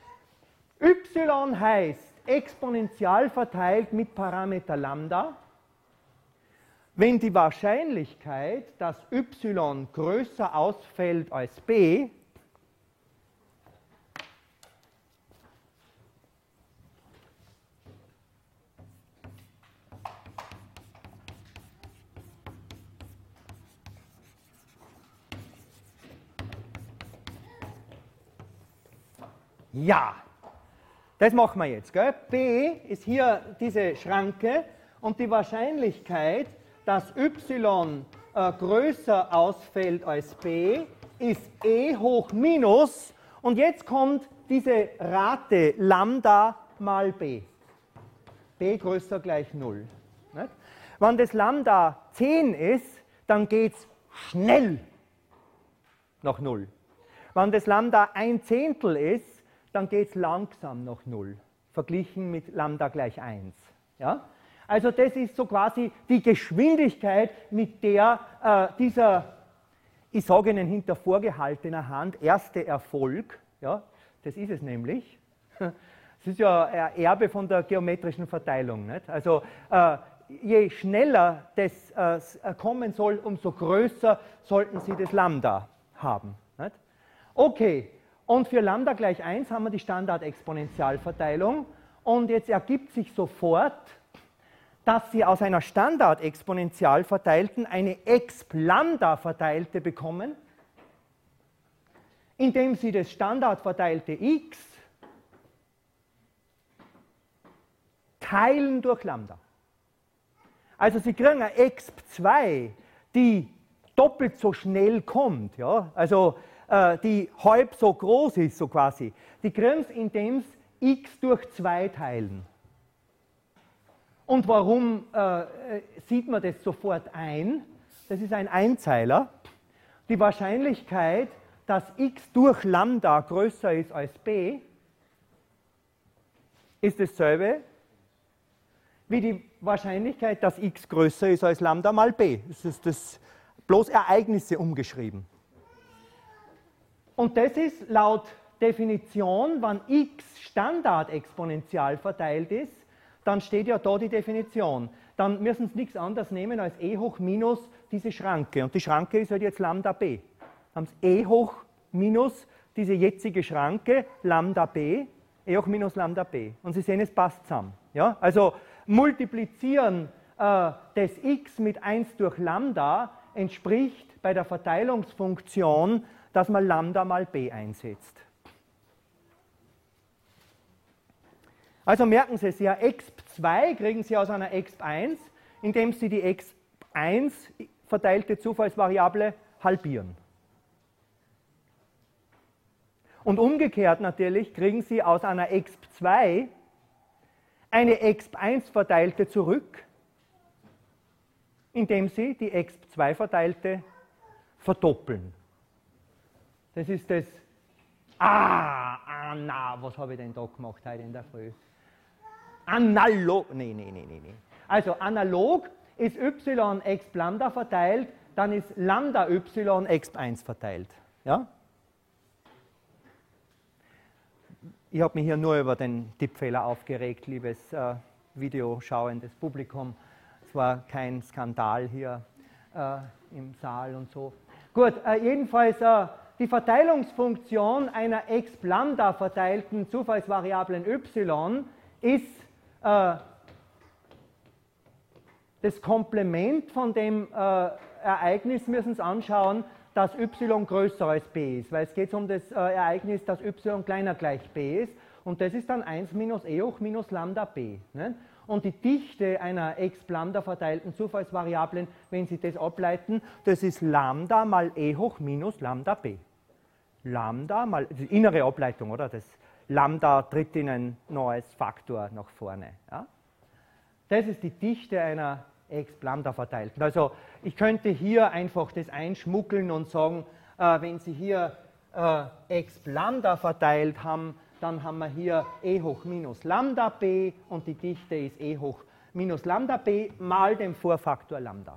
Speaker 1: Y heißt exponentiell verteilt mit Parameter Lambda, wenn die Wahrscheinlichkeit, dass y größer ausfällt als b, ja, das machen wir jetzt. Gell? B ist hier diese Schranke und die Wahrscheinlichkeit, dass y größer ausfällt als b, ist e hoch minus und jetzt kommt diese Rate Lambda mal b. B größer gleich 0. Nicht? Wenn das Lambda 10 ist, dann geht es schnell nach 0. Wenn das Lambda 1/10 ist, dann geht es langsam nach 0, verglichen mit Lambda gleich 1. Ja? Also das ist so quasi die Geschwindigkeit, mit der dieser, ich sage Ihnen hinter vorgehaltener Hand, erste Erfolg, ja, das ist es nämlich, das ist ja ein Erbe von der geometrischen Verteilung. Nicht? Also je schneller das kommen soll, umso größer sollten Sie das Lambda haben. Nicht? Okay. Und für Lambda gleich 1 haben wir die Standardexponentialverteilung. Und jetzt ergibt sich sofort, dass Sie aus einer Standardexponentialverteilten eine Exp-Lambda verteilte bekommen, indem Sie das standardverteilte x teilen durch Lambda. Also Sie kriegen eine Exp2, die doppelt so schnell kommt. Ja? Also die halb so groß ist, so quasi. Die kriegen Sie, indem Sie x durch 2 teilen. Und warum sieht man das sofort ein? Das ist ein Einzeiler. Die Wahrscheinlichkeit, dass x durch Lambda größer ist als b, ist dasselbe wie die Wahrscheinlichkeit, dass x größer ist als Lambda mal b. Das ist das bloß Ereignisse umgeschrieben. Und das ist laut Definition, wenn x standardexponentiell verteilt ist, dann steht ja da die Definition. Dann müssen Sie nichts anderes nehmen als e hoch minus diese Schranke. Und die Schranke ist halt jetzt Lambda b. Dann haben Sie e hoch minus diese jetzige Schranke, Lambda b, e hoch minus Lambda b. Und Sie sehen, es passt zusammen. Ja? Also multiplizieren des x mit 1 durch Lambda entspricht bei der Verteilungsfunktion, dass man Lambda mal b einsetzt. Also merken Sie, Sie exp2 kriegen Sie aus einer exp1, indem Sie die exp1 verteilte Zufallsvariable halbieren. Und umgekehrt natürlich kriegen Sie aus einer exp2 eine exp1 verteilte zurück, indem Sie die exp2 verteilte verdoppeln. Das ist das, was habe ich denn da gemacht heute in der Früh? Analog, nee. Also analog ist y exp Lambda verteilt, dann ist Lambda y exp 1 verteilt. Ja? Ich habe mich hier nur über den Tippfehler aufgeregt, liebes videoschauendes Publikum. Es war kein Skandal hier im Saal und so. Gut, jedenfalls die Verteilungsfunktion einer exp Lambda verteilten Zufallsvariablen y ist das Komplement von dem Ereignis, müssen Sie anschauen, dass y größer als b ist, weil es geht um das Ereignis, dass y kleiner gleich b ist und das ist dann 1 minus e hoch minus Lambda b. Ne? Und die Dichte einer exp Lambda verteilten Zufallsvariablen, wenn Sie das ableiten, das ist Lambda mal e hoch minus Lambda b. Lambda mal, die innere Ableitung, oder? Das Lambda tritt Ihnen noch als Faktor nach vorne. Ja? Das ist die Dichte einer exp Lambda verteilten. Also ich könnte hier einfach das einschmuggeln und sagen, wenn Sie hier exp Lambda verteilt haben, dann haben wir hier e hoch minus Lambda b und die Dichte ist e hoch minus Lambda b mal dem Vorfaktor Lambda.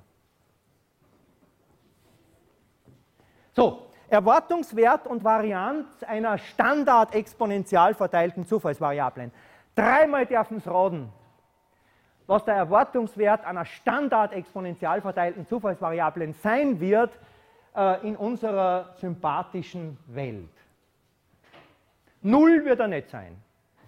Speaker 1: So, Erwartungswert und Varianz einer standardexponentiell verteilten Zufallsvariablen. Dreimal dürfen Sie raten, was der Erwartungswert einer standardexponentiell verteilten Zufallsvariablen sein wird in unserer sympathischen Welt. 0 wird er nicht sein.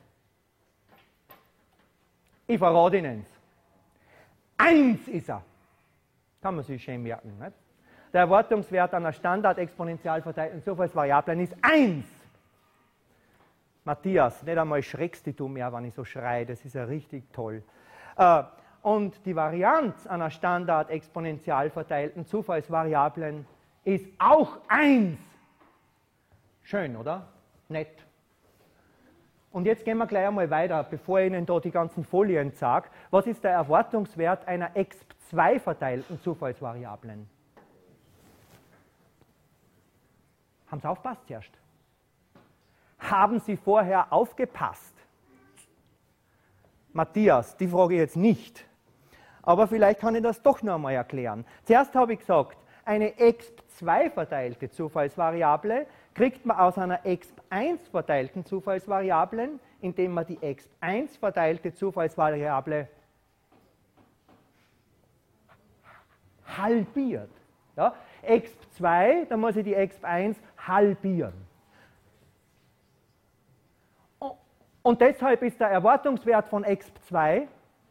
Speaker 1: Ich verrate Ihnen es. 1 ist er. Kann man sich schön merken. Nicht? Der Erwartungswert einer standardexponentiell verteilten Zufallsvariablen ist 1. Matthias, nicht einmal schreckst du mehr, wenn ich so schreie. Das ist ja richtig toll. Und die Varianz einer standardexponentiell verteilten Zufallsvariablen ist auch 1. Schön, oder? Nett. Und jetzt gehen wir gleich einmal weiter, bevor ich Ihnen da die ganzen Folien sage. Was ist der Erwartungswert einer exp2 verteilten Zufallsvariablen? Haben Sie aufgepasst zuerst? Haben Sie vorher aufgepasst? Matthias, die frage ich jetzt nicht. Aber vielleicht kann ich das doch noch einmal erklären. Zuerst habe ich gesagt, eine exp2 verteilte Zufallsvariable kriegt man aus einer exp1 verteilten Zufallsvariable, indem man die exp1 verteilte Zufallsvariable halbiert. Ja? exp2, dann muss ich die exp1 halbieren. Und deshalb ist der Erwartungswert von exp2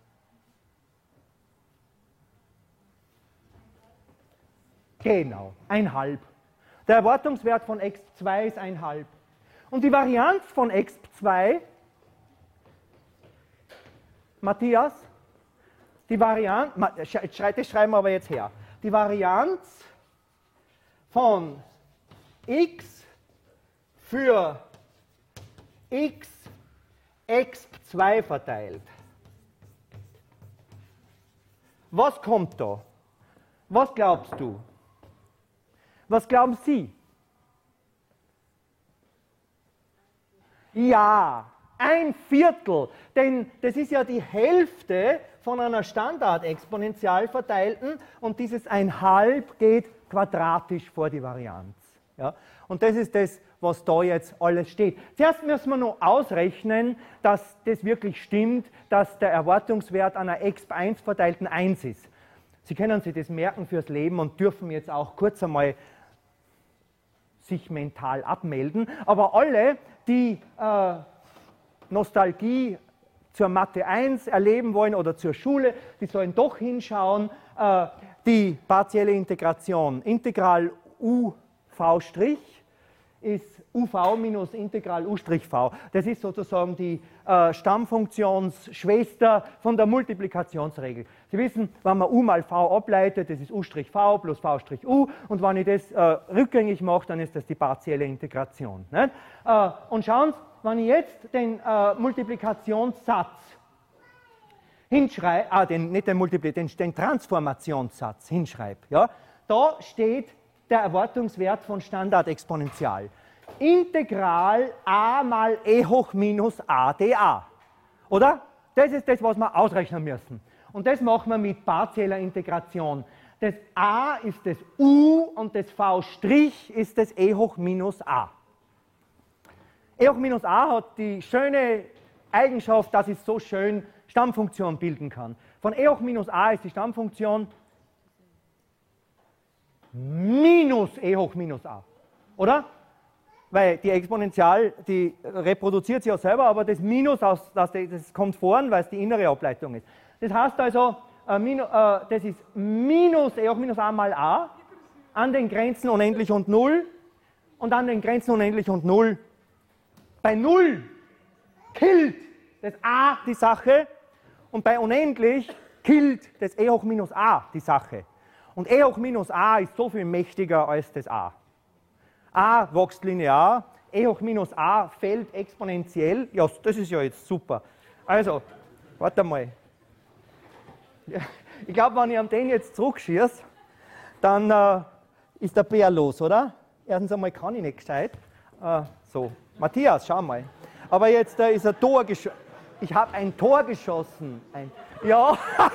Speaker 1: genau 1,5. Der Erwartungswert von exp2 ist 1,5. Und die Varianz von exp2, Matthias, die Varianz, das schreiben wir aber jetzt her. Die Varianz von x für x exp2 verteilt. Was kommt da? Was glaubst du? Was glauben Sie? Ja, 1/4, denn das ist ja die Hälfte von einer standardexponentiell verteilten und dieses 1,5 geht quadratisch vor die Varianz. Ja? Und das ist das, was da jetzt alles steht. Zuerst müssen wir noch ausrechnen, dass das wirklich stimmt, dass der Erwartungswert einer exp1 verteilten 1 ist. Sie können sich das merken fürs Leben und dürfen jetzt auch kurz einmal sich mental abmelden. Aber alle, die Nostalgie zur Mathe 1 erleben wollen oder zur Schule, die sollen doch hinschauen, die partielle Integration. Integral uv' ist uv minus Integral u'(v). Das ist sozusagen die Stammfunktionsschwester von der Multiplikationsregel. Sie wissen, wenn man u mal v ableitet, das ist u'(v) plus v'(u) und wenn ich das rückgängig mache, dann ist das die partielle Integration. Nicht? Und schauen Sie, wenn ich jetzt den Multiplikationssatz hinschreibe, den Transformationssatz hinschreibe, ja, da steht der Erwartungswert von Standardexponential. Integral a mal e hoch minus a dA. Oder? Das ist das, was wir ausrechnen müssen. Und das machen wir mit partieller Integration. Das a ist das u und das v' ist das e hoch minus a. E hoch minus a hat die schöne Eigenschaft, dass es so schön Stammfunktion bilden kann. Von e hoch minus a ist die Stammfunktion minus e hoch minus a. oder? Weil die Exponential, die reproduziert sich ja selber, aber das Minus, das kommt vorn, weil es die innere Ableitung ist. Das heißt also, das ist minus e hoch minus a mal a an den Grenzen unendlich und 0 und an den Grenzen unendlich und 0. Bei 0 killt das a die Sache und bei unendlich killt das e hoch minus a die Sache. Und e hoch minus a ist so viel mächtiger als das a. A wächst linear, e hoch minus a fällt exponentiell. Ja, das ist ja jetzt super. Also, warte mal. Ja, ich glaube, wenn ich am den jetzt zurückschieße, dann ist der Bär los, oder? Erstens einmal kann ich nicht gescheit. So, Matthias, schau mal. Aber jetzt ist ein Tor geschossen. Ich habe ein Tor geschossen. Ja,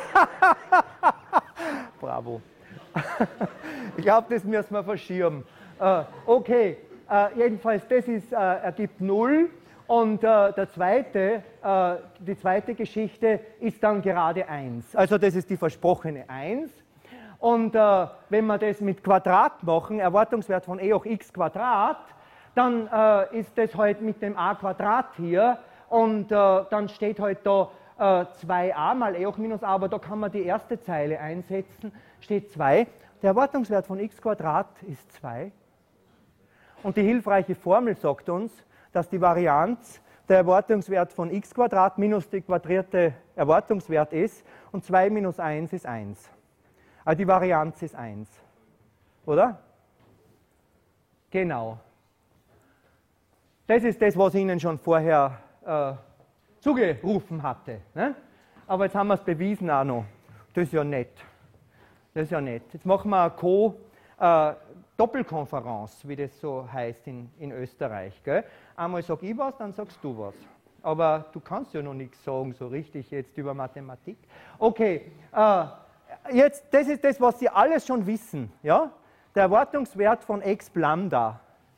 Speaker 1: bravo. Ich glaube, das müssen wir verschieben. Okay, jedenfalls, das ergibt 0 und die zweite Geschichte ist dann gerade 1. Also das ist die versprochene 1. Und wenn wir das mit Quadrat machen, Erwartungswert von e hoch x Quadrat, dann ist das halt mit dem a Quadrat hier und dann steht halt da 2a mal e hoch minus a, aber da kann man die erste Zeile einsetzen, steht 2. Der Erwartungswert von x Quadrat ist 2. Und die hilfreiche Formel sagt uns, dass die Varianz der Erwartungswert von x Quadrat minus der quadrierte Erwartungswert ist und 2 minus 1 ist 1. Also die Varianz ist 1. Oder? Genau. Das ist das, was ich Ihnen schon vorher zugerufen hatte. Ne? Aber jetzt haben wir es bewiesen auch noch. Das ist ja nett. Das ist ja nett. Jetzt machen wir eine Doppelkonferenz, wie das so heißt in Österreich. Gell? Einmal sage ich was, dann sagst du was. Aber du kannst ja noch nichts sagen, so richtig jetzt über Mathematik. Okay, jetzt, das ist das, was Sie alles schon wissen. Ja? Der Erwartungswert von x Lambda.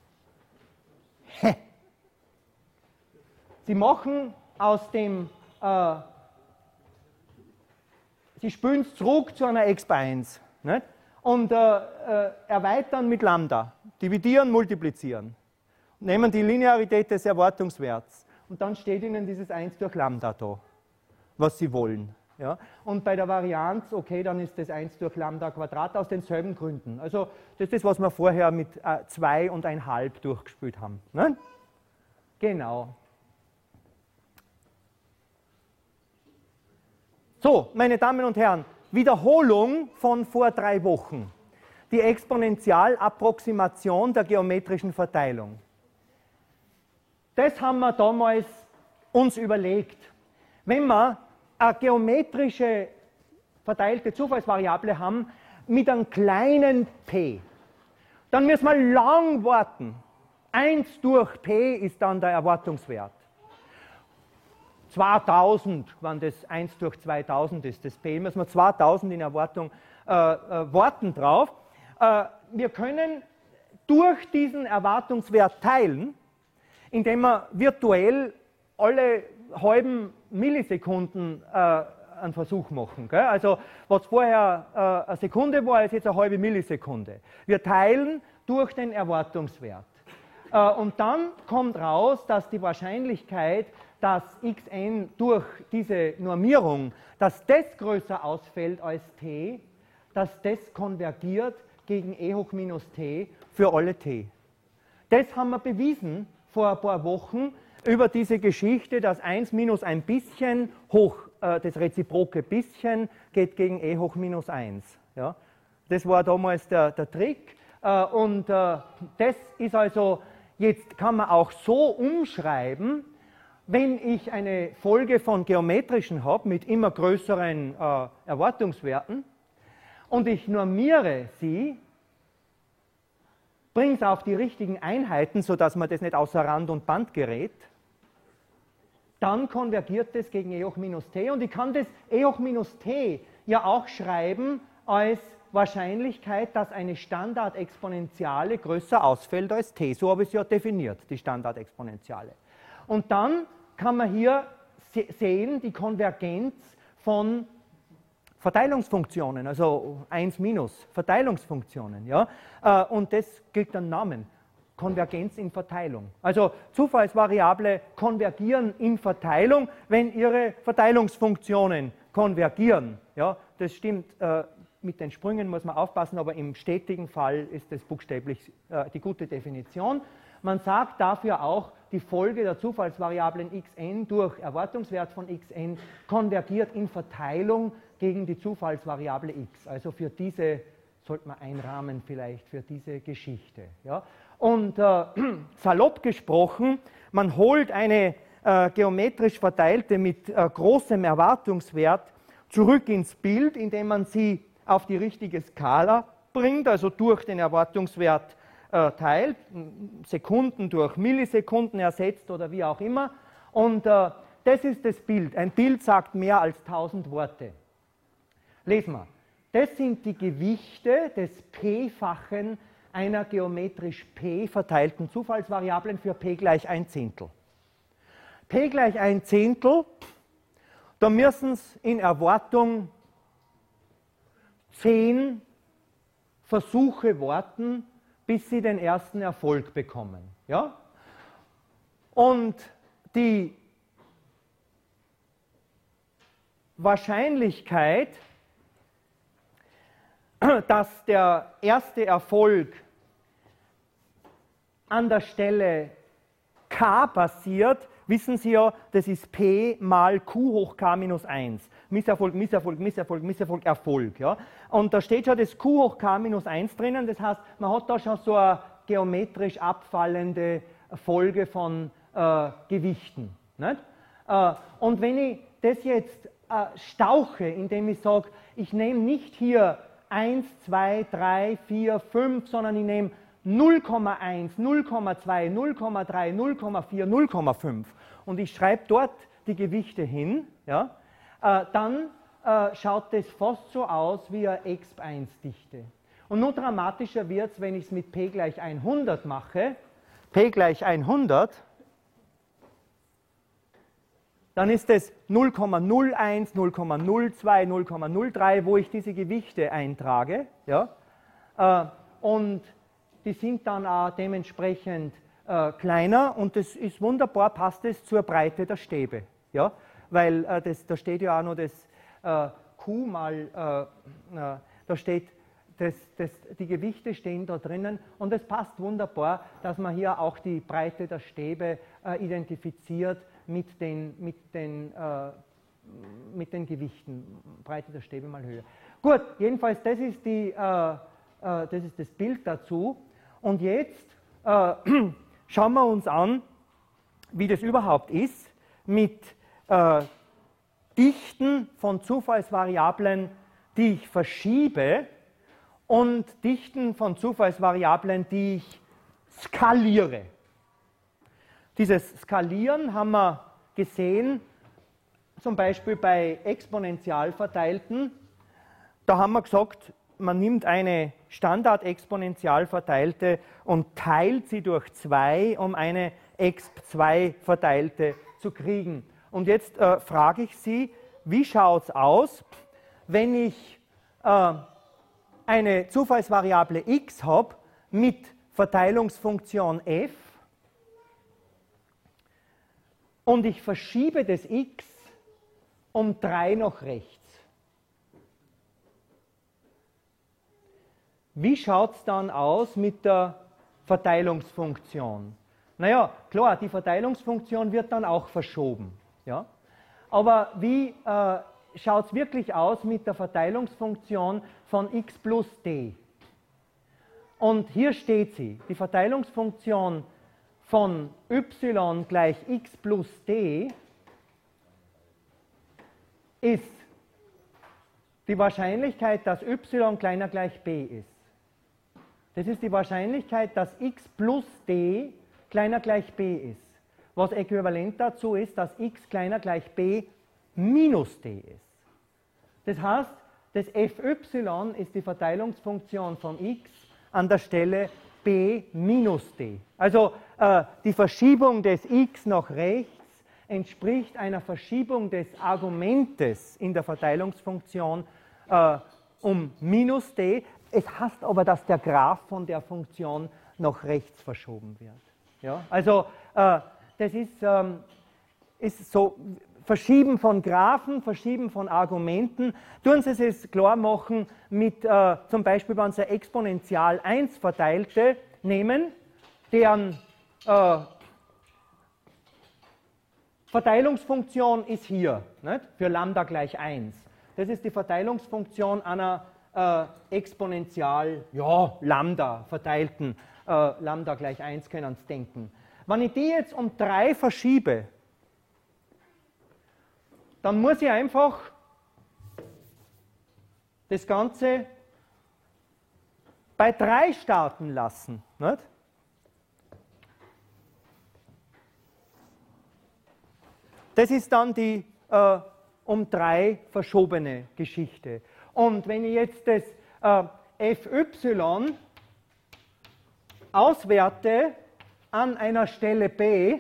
Speaker 1: Sie machen aus dem, Sie spülen es zurück zu einer x bei 1. Nicht? Und erweitern mit Lambda, dividieren, multiplizieren. Nehmen die Linearität des Erwartungswerts und dann steht Ihnen dieses 1 durch Lambda da, was Sie wollen. Ja? Und bei der Varianz, okay, dann ist das 1 durch Lambda Quadrat aus denselben Gründen. Also das ist das, was wir vorher mit 2 und 1,5 durchgespielt haben. Ne? Genau. So, meine Damen und Herren, Wiederholung von vor 3 Wochen. Die Exponentialapproximation der geometrischen Verteilung. Das haben wir damals uns überlegt. Wenn wir eine geometrische verteilte Zufallsvariable haben mit einem kleinen p, dann müssen wir lang warten. 1 durch p ist dann der Erwartungswert. 2000, wenn das 1 durch 2000 ist, das P, müssen wir 2000 in Erwartung warten drauf. Wir können durch diesen Erwartungswert teilen, indem wir virtuell alle halben Millisekunden einen Versuch machen. Gell? Also was vorher eine Sekunde war, ist jetzt eine halbe Millisekunde. Wir teilen durch den Erwartungswert. Und dann kommt raus, dass die Wahrscheinlichkeit, dass xn durch diese Normierung, dass das größer ausfällt als t, dass das konvergiert gegen e hoch minus t für alle t. Das haben wir bewiesen vor ein paar Wochen über diese Geschichte, dass 1 minus ein bisschen hoch das reziproke bisschen geht gegen e hoch minus 1. Ja? Das war damals der Trick. Und das ist also, jetzt kann man auch so umschreiben, wenn ich eine Folge von geometrischen habe mit immer größeren Erwartungswerten und ich normiere sie, bringe es auf die richtigen Einheiten, sodass man das nicht außer Rand und Band gerät, dann konvergiert das gegen e hoch minus t und ich kann das e hoch minus t ja auch schreiben als Wahrscheinlichkeit, dass eine Standardexponentiale größer ausfällt als t. So habe ich es ja definiert, die Standardexponentiale. Und dann kann man hier sehen die Konvergenz von Verteilungsfunktionen, also 1 minus Verteilungsfunktionen. Ja? Und das kriegt einen Namen. Konvergenz in Verteilung. Also Zufallsvariable konvergieren in Verteilung, wenn ihre Verteilungsfunktionen konvergieren. Ja, das stimmt, mit den Sprüngen muss man aufpassen, aber im stetigen Fall ist das buchstäblich die gute Definition. Man sagt dafür auch, die Folge der Zufallsvariablen xn durch Erwartungswert von xn konvergiert in Verteilung gegen die Zufallsvariable x. Also für diese sollte man einrahmen vielleicht, für diese Geschichte. Ja. Und salopp gesprochen, man holt eine geometrisch verteilte mit großem Erwartungswert zurück ins Bild, indem man sie auf die richtige Skala bringt, also durch den Erwartungswert teilt, Sekunden durch Millisekunden ersetzt oder wie auch immer. Und das ist das Bild. Ein Bild sagt mehr als 1000 Worte. Lesen wir. Das sind die Gewichte des p-fachen einer geometrisch p verteilten Zufallsvariablen für p gleich 1/10. P gleich 1/10, da müssen es in Erwartung 10 Versuche warten, bis sie den ersten Erfolg bekommen. Ja? Und die Wahrscheinlichkeit, dass der erste Erfolg an der Stelle k passiert, wissen Sie ja, das ist p mal q hoch k minus 1. Misserfolg, Misserfolg, Misserfolg, Misserfolg, Erfolg. Ja? Und da steht schon das q hoch k minus 1 drinnen, das heißt, man hat da schon so eine geometrisch abfallende Folge von Gewichten. Nicht? Und wenn ich das jetzt stauche, indem ich sage, ich nehme nicht hier 1, 2, 3, 4, 5, sondern ich nehme 0,1, 0,2, 0,3, 0,4, 0,5 und ich schreibe dort die Gewichte hin, ja, dann schaut das fast so aus wie eine exp1-Dichte. Und noch dramatischer wird es, wenn ich es mit p gleich 100 mache. P gleich 100, dann ist es 0,01, 0,02, 0,03, wo ich diese Gewichte eintrage. Ja, und die sind dann auch dementsprechend kleiner und das ist wunderbar, passt es zur Breite der Stäbe. Ja? Weil da steht ja auch noch das Q mal, da steht, die Gewichte stehen da drinnen und es passt wunderbar, dass man hier auch die Breite der Stäbe identifiziert mit den Gewichten. Breite der Stäbe mal Höhe. Gut, jedenfalls das ist das Bild dazu. Und jetzt schauen wir uns an, wie das überhaupt ist, mit Dichten von Zufallsvariablen, die ich verschiebe, und Dichten von Zufallsvariablen, die ich skaliere. Dieses Skalieren haben wir gesehen, zum Beispiel bei exponentiell verteilten. Da haben wir gesagt, man nimmt eine Standardexponential verteilte und teilt sie durch 2, um eine exp2 verteilte zu kriegen. Und jetzt frage ich Sie, wie schaut es aus, wenn ich eine Zufallsvariable x habe mit Verteilungsfunktion f und ich verschiebe das x um 3 nach rechts. Wie schaut es dann aus mit der Verteilungsfunktion? Naja, klar, die Verteilungsfunktion wird dann auch verschoben. Ja? Aber wie schaut es wirklich aus mit der Verteilungsfunktion von x plus d? Und hier steht sie, die Verteilungsfunktion von y gleich x plus d ist die Wahrscheinlichkeit, dass y kleiner gleich b ist. Das ist die Wahrscheinlichkeit, dass x plus d kleiner gleich b ist. Was äquivalent dazu ist, dass x kleiner gleich b minus d ist. Das heißt, das fy ist die Verteilungsfunktion von x an der Stelle b minus d. Also die Verschiebung des x nach rechts entspricht einer Verschiebung des Argumentes in der Verteilungsfunktion um minus d. Es heißt aber, dass der Graph von der Funktion nach rechts verschoben wird. Ja? Also das ist so Verschieben von Graphen, Verschieben von Argumenten. Tun Sie es klar machen mit zum Beispiel, wenn Sie eine Exponential 1 verteilte nehmen, deren Verteilungsfunktion ist hier, nicht? Für Lambda gleich 1. Das ist die Verteilungsfunktion einer Exponential, ja, Lambda verteilten Lambda gleich 1 können Sie denken. Wenn ich die jetzt um 3 verschiebe, dann muss ich einfach das Ganze bei 3 starten lassen. Nicht? Das ist dann die um 3 verschobene Geschichte. Und wenn ich jetzt das Fy auswerte an einer Stelle B,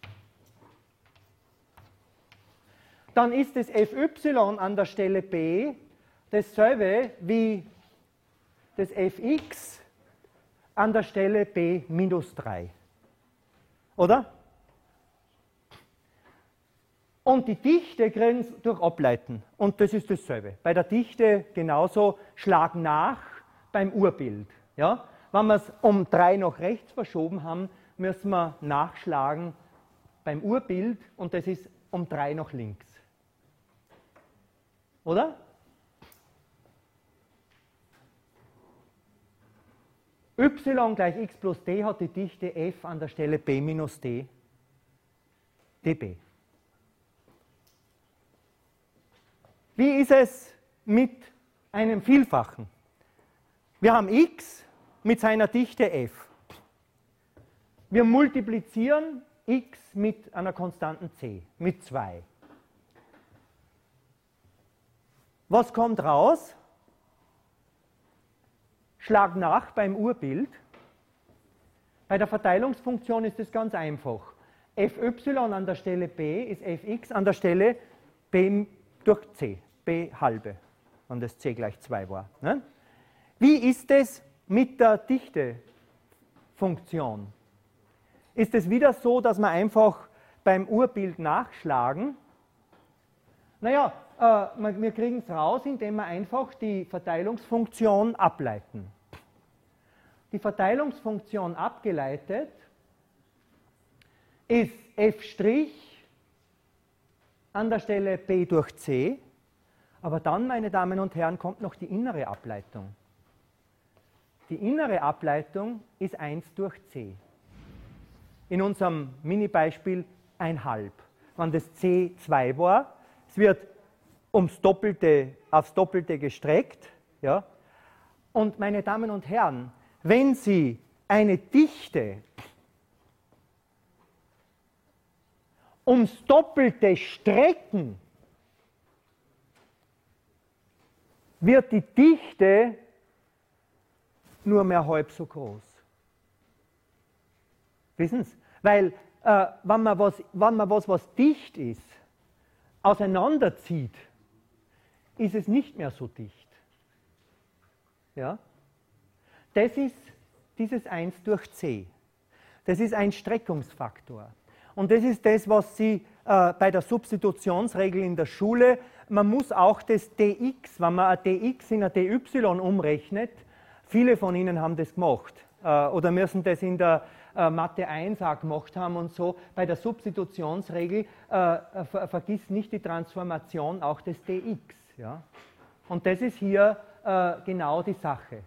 Speaker 1: dann ist das Fy an der Stelle B dasselbe wie das Fx an der Stelle B minus 3. Oder? Und die Dichte kriegen Sie durch Ableiten. Und das ist dasselbe. Bei der Dichte genauso Schlag nach beim Urbild. Ja? Wenn wir es um 3 nach rechts verschoben haben, müssen wir nachschlagen beim Urbild und das ist um 3 nach links. Oder? Y gleich x plus d hat die Dichte f an der Stelle b minus d dB. Wie ist es mit einem Vielfachen? Wir haben x mit seiner Dichte f. Wir multiplizieren x mit einer konstanten c, mit 2. Was kommt raus? Schlag nach beim Urbild. Bei der Verteilungsfunktion ist es ganz einfach. Fy an der Stelle b ist fx an der Stelle b durch c, b halbe, wenn das c gleich 2 war. Ne? Wie ist es mit der Dichtefunktion? Ist es wieder so, dass wir einfach beim Urbild nachschlagen? Naja, wir kriegen es raus, indem wir einfach die Verteilungsfunktion ableiten. Die Verteilungsfunktion abgeleitet ist f' an der Stelle b durch c, aber dann, meine Damen und Herren, kommt noch die innere Ableitung. Die innere Ableitung ist 1 durch c. In unserem Mini-Beispiel 1,5. Wenn das c 2 war, es wird aufs Doppelte gestreckt. Ja? Und meine Damen und Herren, wenn Sie eine Dichte ums Doppelte strecken, wird die Dichte nur mehr halb so groß. Wissen Sie? Weil wenn man was dicht ist, auseinanderzieht, ist es nicht mehr so dicht. Ja? Das ist dieses 1 durch c. Das ist ein Streckungsfaktor. Und das ist das, was Sie bei der Substitutionsregel in der Schule, man muss auch das dx, wenn man ein dx in ein dy umrechnet, viele von Ihnen haben das gemacht oder müssen das in der Mathe 1 auch gemacht haben und so. Bei der Substitutionsregel vergiss nicht die Transformation auch des dx. Ja? Und das ist hier genau die Sache.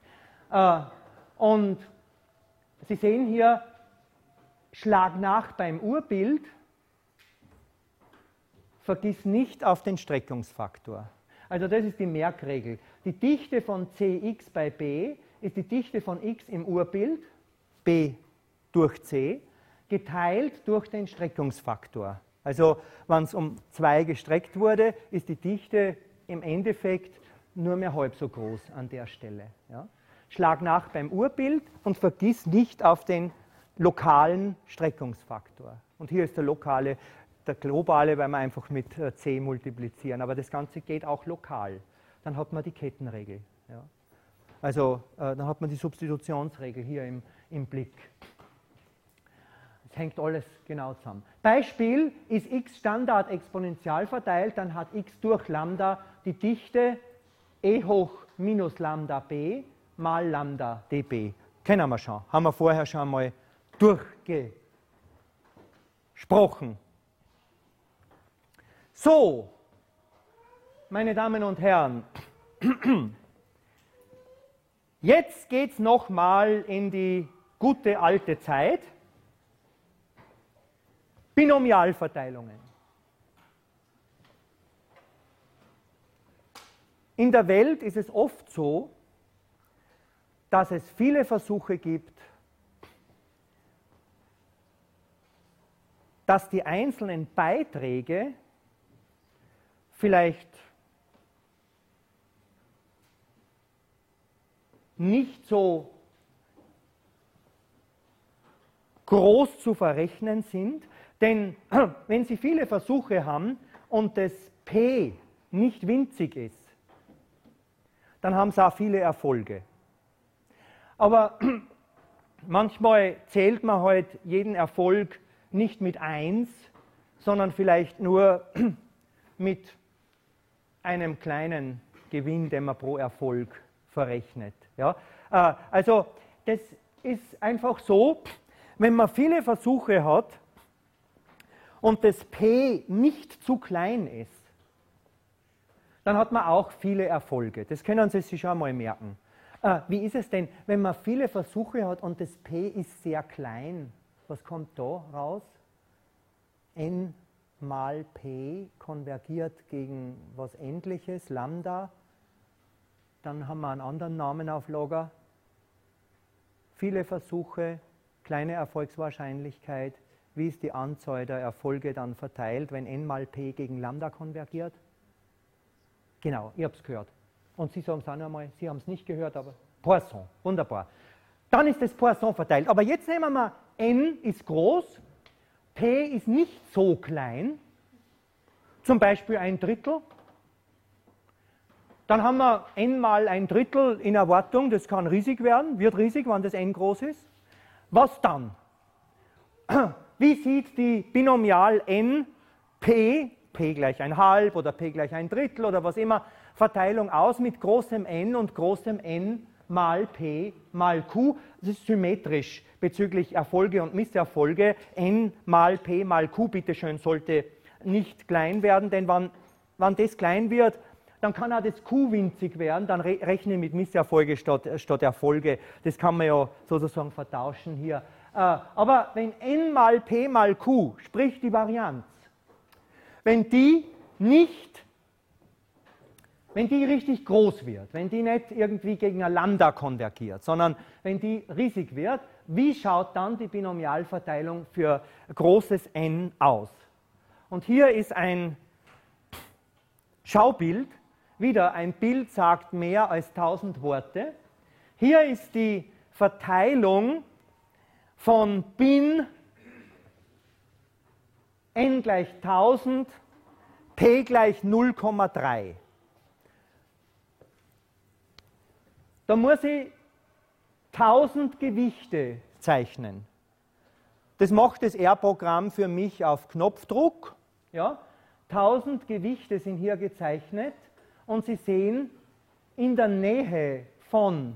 Speaker 1: Und Sie sehen hier, Schlag nach beim Urbild, vergiss nicht auf den Streckungsfaktor. Also das ist die Merkregel. Die Dichte von cx bei b ist die Dichte von x im Urbild, b durch c, geteilt durch den Streckungsfaktor. Also wenn es um 2 gestreckt wurde, ist die Dichte im Endeffekt nur mehr halb so groß an der Stelle. Ja? Schlag nach beim Urbild und vergiss nicht auf den lokalen Streckungsfaktor. Und hier ist der globale, weil wir einfach mit c multiplizieren. Aber das Ganze geht auch lokal. Dann hat man die Kettenregel. Ja? Also dann hat man die Substitutionsregel hier im Blick. Es hängt alles genau zusammen. Beispiel, ist x Standard exponentiell verteilt, dann hat x durch Lambda die Dichte e hoch minus Lambda b mal Lambda db. Kennen wir schon, haben wir vorher schon einmal durchgesprochen. So, meine Damen und Herren, jetzt geht es nochmal in die gute alte Zeit. Binomialverteilungen. In der Welt ist es oft so, dass es viele Versuche gibt, dass die einzelnen Beiträge vielleicht nicht so groß zu verrechnen sind, denn wenn Sie viele Versuche haben und das P nicht winzig ist, dann haben Sie auch viele Erfolge. Aber manchmal zählt man halt jeden Erfolg nicht mit 1, sondern vielleicht nur mit einem kleinen Gewinn, den man pro Erfolg verrechnet. Ja? Also das ist einfach so, wenn man viele Versuche hat und das P nicht zu klein ist, dann hat man auch viele Erfolge. Das können Sie sich schon mal merken. Wie ist es denn, wenn man viele Versuche hat und das P ist sehr klein? Was kommt da raus? N mal P konvergiert gegen was Endliches, Lambda. Dann haben wir einen anderen Namen auf Lager. Viele Versuche, kleine Erfolgswahrscheinlichkeit. Wie ist die Anzahl der Erfolge dann verteilt, wenn N mal P gegen Lambda konvergiert? Genau, ich habe es gehört. Und Sie sagen es auch noch einmal, Sie haben es nicht gehört, aber Poisson, wunderbar. Dann ist das Poisson verteilt. Aber jetzt nehmen wir, N ist groß, P ist nicht so klein, zum Beispiel 1/3. Dann haben wir N mal 1/3 in Erwartung, das kann riesig werden, wird riesig, wenn das N groß ist. Was dann? Wie sieht die Binomial N, P gleich 1/2 oder P gleich 1/3 oder was immer, Verteilung aus mit großem N und großem N mal P mal Q. Das ist symmetrisch bezüglich Erfolge und Misserfolge. N mal P mal Q, bitteschön, sollte nicht klein werden, denn wenn das klein wird, dann kann auch das Q winzig werden, dann rechne ich mit Misserfolge statt Erfolge. Das kann man ja sozusagen vertauschen hier. Aber wenn N mal P mal Q, sprich die Varianz, wenn die richtig groß wird, wenn die nicht irgendwie gegen ein Lambda konvergiert, sondern wenn die riesig wird, wie schaut dann die Binomialverteilung für großes N aus? Und hier ist ein Schaubild, wieder ein Bild sagt mehr als 1000 Worte. Hier ist die Verteilung von Bin N gleich 1000, P gleich 0,3. Da muss ich 1000 Gewichte zeichnen. Das macht das R-Programm für mich auf Knopfdruck. Ja? 1000 Gewichte sind hier gezeichnet und Sie sehen, in der Nähe von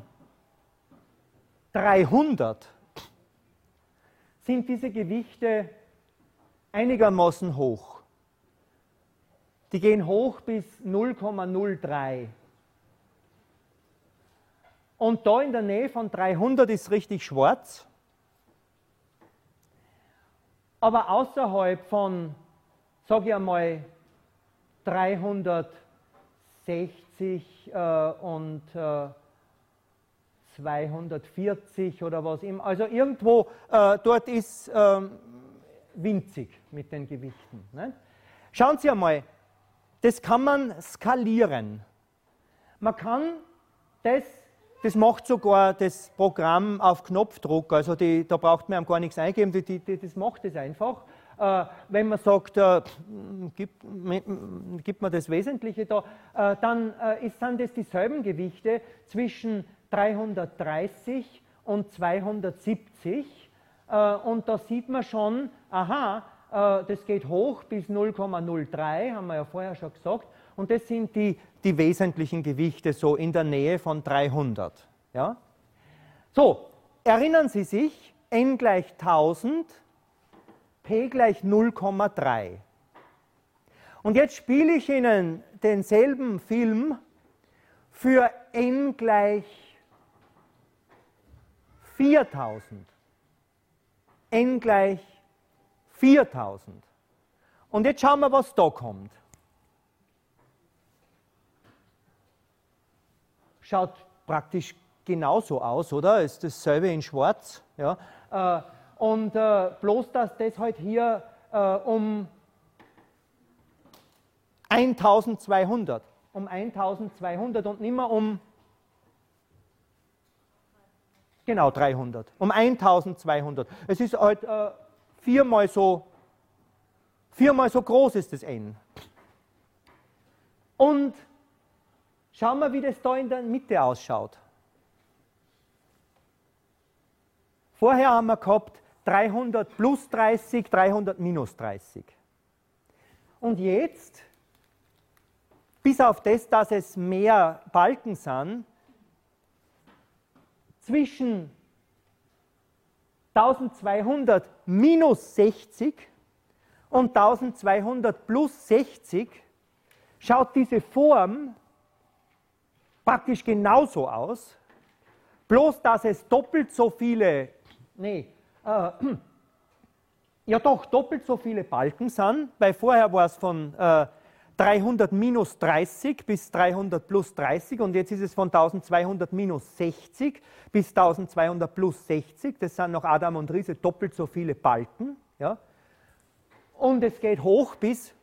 Speaker 1: 300 sind diese Gewichte einigermaßen hoch. Die gehen hoch bis 0,03. Und da in der Nähe von 300 ist richtig schwarz. Aber außerhalb von, sage ich einmal, 360 und 240 oder was immer, also irgendwo dort ist winzig mit den Gewichten. Ne? Schauen Sie einmal, das kann man skalieren. Man kann das macht sogar das Programm auf Knopfdruck, also da braucht man gar nichts eingeben, das macht es einfach. Wenn man sagt, gibt man das Wesentliche da, dann sind das dieselben Gewichte zwischen 330 und 270. Und da sieht man schon, aha, das geht hoch bis 0,03, haben wir ja vorher schon gesagt. Und das sind die wesentlichen Gewichte so in der Nähe von 300. Ja? So, erinnern Sie sich, n gleich 1000, p gleich 0,3. Und jetzt spiele ich Ihnen denselben Film für n gleich 4000. N gleich 4000. Und jetzt schauen wir, was da kommt. Schaut praktisch genauso aus, oder? Ist dasselbe in schwarz. Ja? Bloß, dass das halt hier um 1200 und nicht mehr um genau 300, um 1200. Es ist halt viermal so groß ist das n. Und schauen wir, wie das da in der Mitte ausschaut. Vorher haben wir gehabt 300 plus 30, 300 minus 30. Und jetzt, bis auf das, dass es mehr Balken sind, zwischen 1200 minus 60 und 1200 plus 60 schaut diese Form praktisch genauso aus, bloß dass es doppelt so viele, doppelt so viele Balken sind, weil vorher war es von 300 minus 30 bis 300 plus 30 und jetzt ist es von 1200 minus 60 bis 1200 plus 60. Das sind nach Adam und Riese doppelt so viele Balken. Ja? Und es geht hoch bis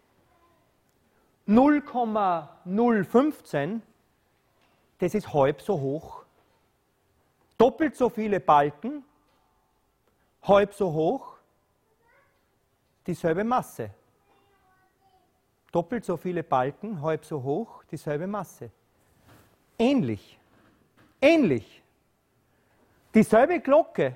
Speaker 1: 0,015. Das ist halb so hoch. Doppelt so viele Balken, halb so hoch, dieselbe Masse. Doppelt so viele Balken, halb so hoch, dieselbe Masse. Ähnlich. Ähnlich. Dieselbe Glocke.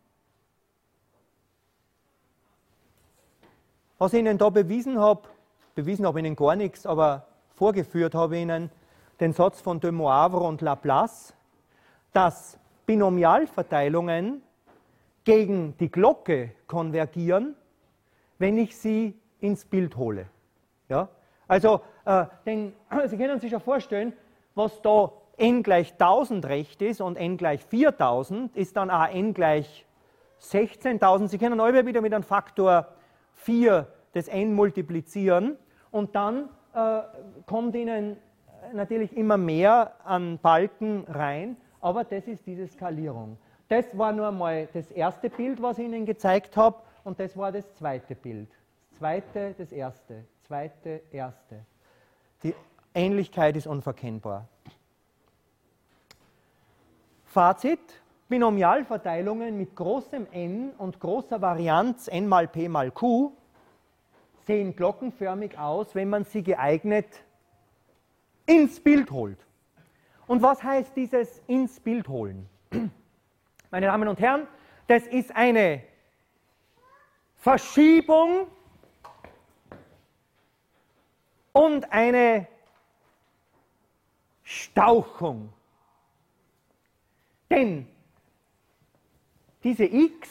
Speaker 1: Was ich Ihnen da bewiesen habe ich Ihnen gar nichts, aber vorgeführt habe ich Ihnen den Satz von de Moivre und Laplace, dass Binomialverteilungen gegen die Glocke konvergieren, wenn ich sie ins Bild hole. Ja? Also, Sie können sich ja vorstellen, was da n gleich 1000 recht ist und n gleich 4000 ist dann auch n gleich 16.000. Sie können alle wieder mit einem Faktor 4 das n multiplizieren und dann kommt Ihnen natürlich immer mehr an Balken rein, aber das ist diese Skalierung. Das war nur mal das erste Bild, was ich Ihnen gezeigt habe, und das war das zweite Bild. Das zweite, das erste. Zweite, erste. Die Ähnlichkeit ist unverkennbar. Fazit: Binomialverteilungen mit großem n und großer Varianz n mal p mal q sehen glockenförmig aus, wenn man sie geeignet ins Bild holt. Und was heißt dieses ins Bild holen? Meine Damen und Herren, das ist eine Verschiebung und eine Stauchung. Denn diese x,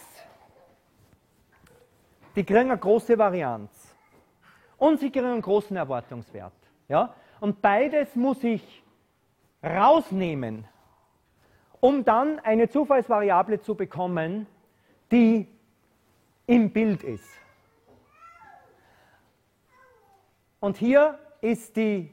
Speaker 1: die kriegen eine große Varianz und sie kriegen einen großen Erwartungswert. Ja? Und beides muss ich rausnehmen, um dann eine Zufallsvariable zu bekommen, die im Bild ist. Und hier ist die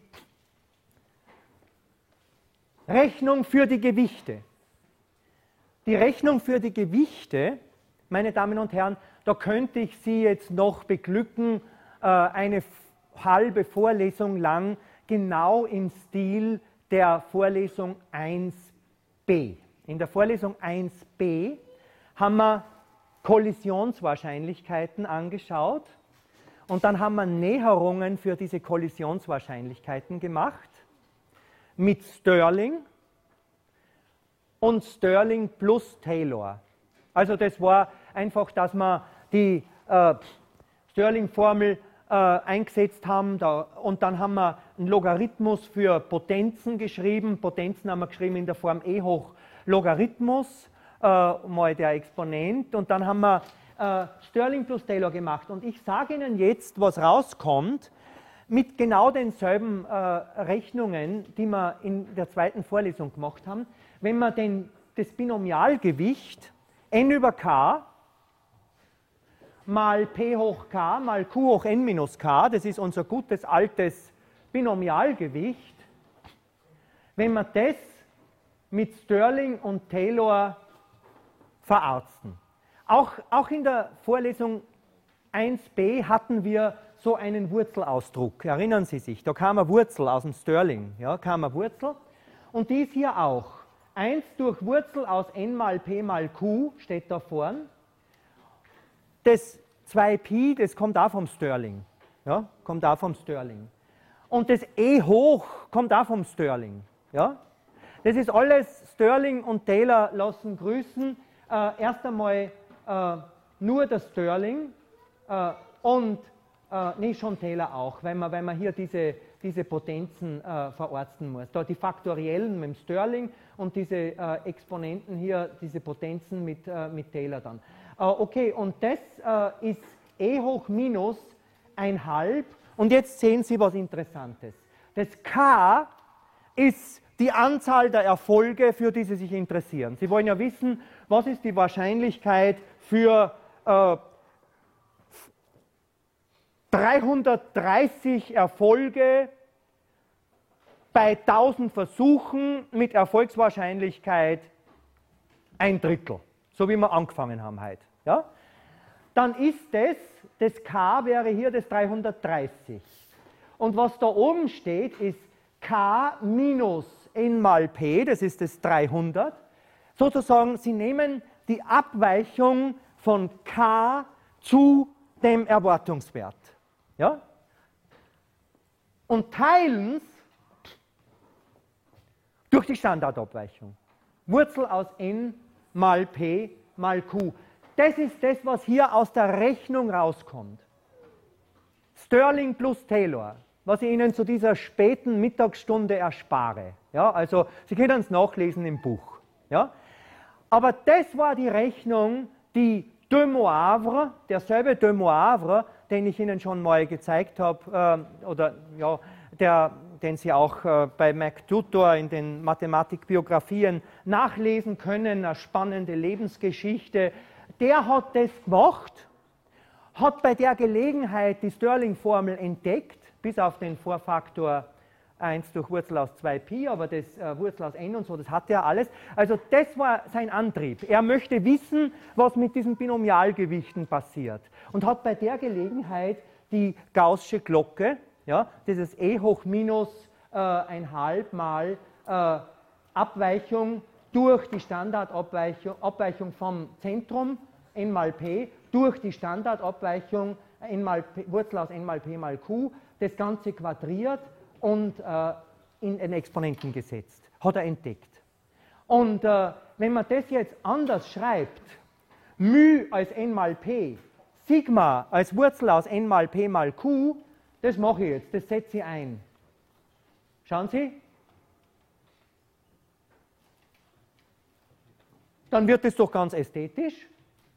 Speaker 1: Rechnung für die Gewichte. Die Rechnung für die Gewichte, meine Damen und Herren, da könnte ich Sie jetzt noch beglücken, eine halbe Vorlesung lang, genau im Stil der Vorlesung 1b. In der Vorlesung 1b haben wir Kollisionswahrscheinlichkeiten angeschaut und dann haben wir Näherungen für diese Kollisionswahrscheinlichkeiten gemacht mit Stirling und Stirling plus Taylor. Also das war einfach, dass wir die Stirling-Formel eingesetzt haben und dann haben wir einen Logarithmus für Potenzen geschrieben. Potenzen haben wir geschrieben in der Form E hoch Logarithmus, mal der Exponent, und dann haben wir Stirling plus Taylor gemacht. Und ich sage Ihnen jetzt, was rauskommt, mit genau denselben Rechnungen, die wir in der zweiten Vorlesung gemacht haben. Wenn wir das Binomialgewicht n über k mal p hoch k mal q hoch n minus k, das ist unser gutes altes Binomialgewicht, wenn wir das mit Stirling und Taylor verarzten. Auch in der Vorlesung 1b hatten wir so einen Wurzelausdruck, erinnern Sie sich, da kam eine Wurzel aus dem Stirling, ja, kam eine Wurzel, und die ist hier auch. 1 durch Wurzel aus n mal p mal q steht da vorn. Das 2pi, das kommt auch vom Stirling. Ja, kommt auch vom Stirling. Und das e hoch kommt auch vom Stirling. Ja? Das ist alles Stirling und Taylor lassen grüßen. Erst einmal nur der Stirling und schon Taylor auch, weil man hier diese Potenzen verorten muss. Da die Faktoriellen mit dem Stirling und diese Exponenten hier, diese Potenzen mit Taylor dann. Okay, und das ist e hoch minus 1/2. Und jetzt sehen Sie was Interessantes. Das k ist die Anzahl der Erfolge, für die Sie sich interessieren. Sie wollen ja wissen, was ist die Wahrscheinlichkeit für 330 Erfolge bei 1000 Versuchen mit Erfolgswahrscheinlichkeit 1/3, so wie wir angefangen haben heute. Ja? Dann ist das k wäre hier das 330. Und was da oben steht, ist k minus n mal p, das ist das 300. Sozusagen, Sie nehmen die Abweichung von k zu dem Erwartungswert. Ja? Und teilen es durch die Standardabweichung. Wurzel aus n mal p mal q. Das ist das, was hier aus der Rechnung rauskommt. Stirling plus Taylor, was ich Ihnen zu dieser späten Mittagsstunde erspare. Ja, also Sie können es nachlesen im Buch. Ja? Aber das war die Rechnung, die de Moivre, derselbe de Moivre, den ich Ihnen schon mal gezeigt habe, den Sie auch bei MacTutor in den Mathematikbiografien nachlesen können, eine spannende Lebensgeschichte. Der hat das gemacht, hat bei der Gelegenheit die Stirling-Formel entdeckt, bis auf den Vorfaktor 1 durch Wurzel aus 2pi, aber das Wurzel aus n und so, das hatte er alles. Also das war sein Antrieb. Er möchte wissen, was mit diesen Binomialgewichten passiert. Und hat bei der Gelegenheit die Gaußsche Glocke, ja, dieses e hoch minus 1/2 mal Abweichung durch die Standardabweichung vom Zentrum n mal p durch die Standardabweichung Wurzel aus n mal p mal q, das Ganze quadriert und in einen Exponenten gesetzt. Hat er entdeckt. Und wenn man das jetzt anders schreibt, μ als n mal p, Sigma als Wurzel aus n mal p mal q, das mache ich jetzt, das setze ich ein. Schauen Sie. Dann wird es doch ganz ästhetisch.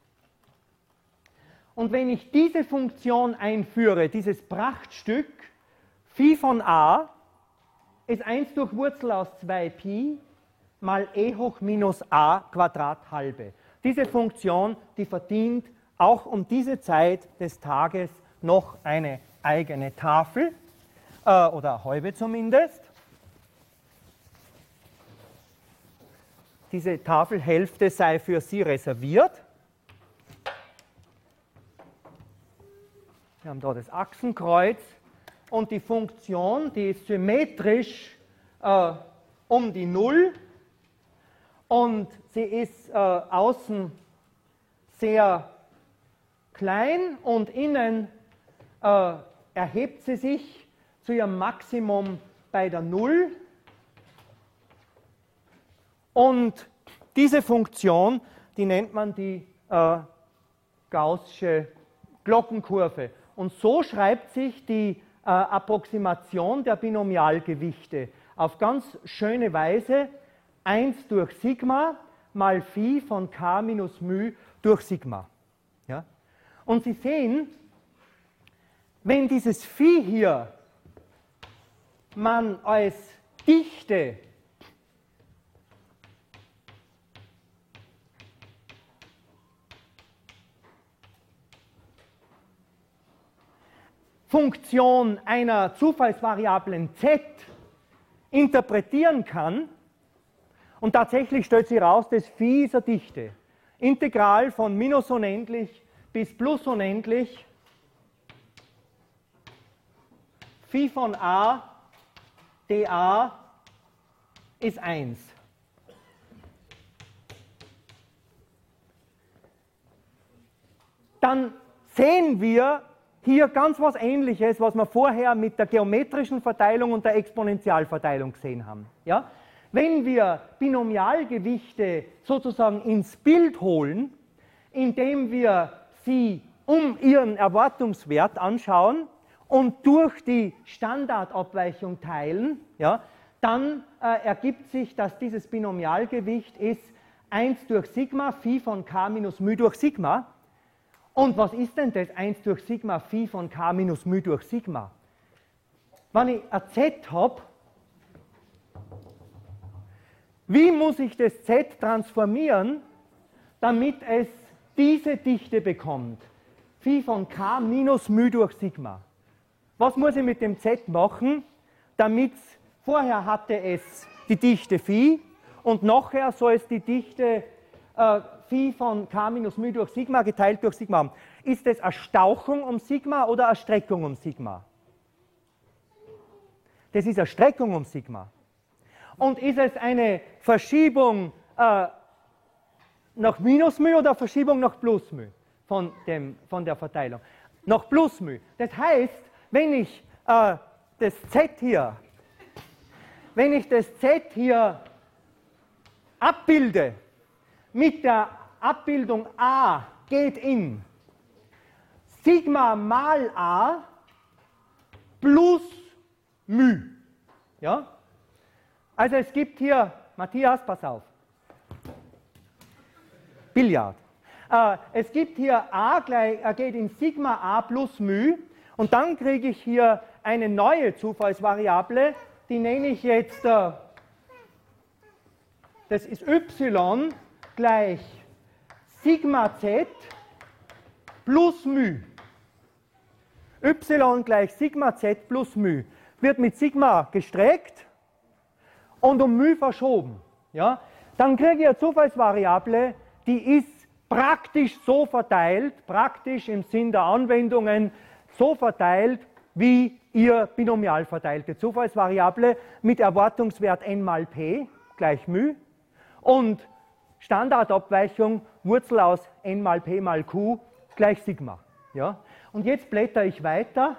Speaker 1: Und wenn ich diese Funktion einführe, dieses Prachtstück, Phi von a ist 1 durch Wurzel aus 2pi mal e hoch minus a Quadrat halbe. Diese Funktion, die verdient auch um diese Zeit des Tages noch eine eigene Tafel, oder eine halbe zumindest. Diese Tafelhälfte sei für Sie reserviert. Wir haben da das Achsenkreuz und die Funktion, die ist symmetrisch um die 0 und sie ist außen sehr klein und innen erhebt sie sich zu ihrem Maximum bei der 0 und diese Funktion, die nennt man die Gaußsche Glockenkurve. Und so schreibt sich die Approximation der Binomialgewichte auf ganz schöne Weise 1 durch Sigma mal Phi von k minus μ durch Sigma. Ja? Und Sie sehen, wenn dieses Phi hier man als Dichte Funktion einer Zufallsvariablen z interpretieren kann, und tatsächlich stellt sich heraus, das Phi ist eine Dichte. Integral von minus unendlich bis plus unendlich Phi von a dA ist 1. Dann sehen wir hier ganz was Ähnliches, was wir vorher mit der geometrischen Verteilung und der Exponentialverteilung gesehen haben. Ja? Wenn wir Binomialgewichte sozusagen ins Bild holen, indem wir sie um ihren Erwartungswert anschauen und durch die Standardabweichung teilen, ja, dann ergibt sich, dass dieses Binomialgewicht ist 1 durch Sigma Phi von k minus μ durch Sigma. Und was ist denn das 1 durch Sigma Phi von k minus μ durch Sigma? Wenn ich ein Z habe, wie muss ich das Z transformieren, damit es diese Dichte bekommt? Phi von k minus μ durch Sigma. Was muss ich mit dem Z machen, damit vorher hatte es die Dichte Phi und nachher soll es die Dichte Phi von k minus μ durch Sigma geteilt durch Sigma haben. Ist das eine Stauchung um Sigma oder eine Streckung um Sigma? Das ist eine Streckung um Sigma. Und ist es eine Verschiebung nach minus μ oder eine Verschiebung nach plus μ von der Verteilung? Nach plus μ. Das heißt, wenn ich das Z hier abbilde, mit der Abbildung a geht in Sigma mal a plus μ. Ja? Also es gibt hier, Matthias, pass auf, Billard. Es gibt hier a geht in Sigma a plus μ und dann kriege ich hier eine neue Zufallsvariable, die nenne ich jetzt, das ist y gleich Sigma z plus μ. Y gleich Sigma z plus μ. Wird mit Sigma gestreckt und um μ verschoben. Ja? Dann kriege ich eine Zufallsvariable, die ist praktisch so verteilt, praktisch im Sinn der Anwendungen, so verteilt, wie ihr binomial verteilte Zufallsvariable mit Erwartungswert n mal p gleich μ und Standardabweichung Wurzel aus n mal p mal q gleich Sigma. Ja? Und jetzt blätter ich weiter.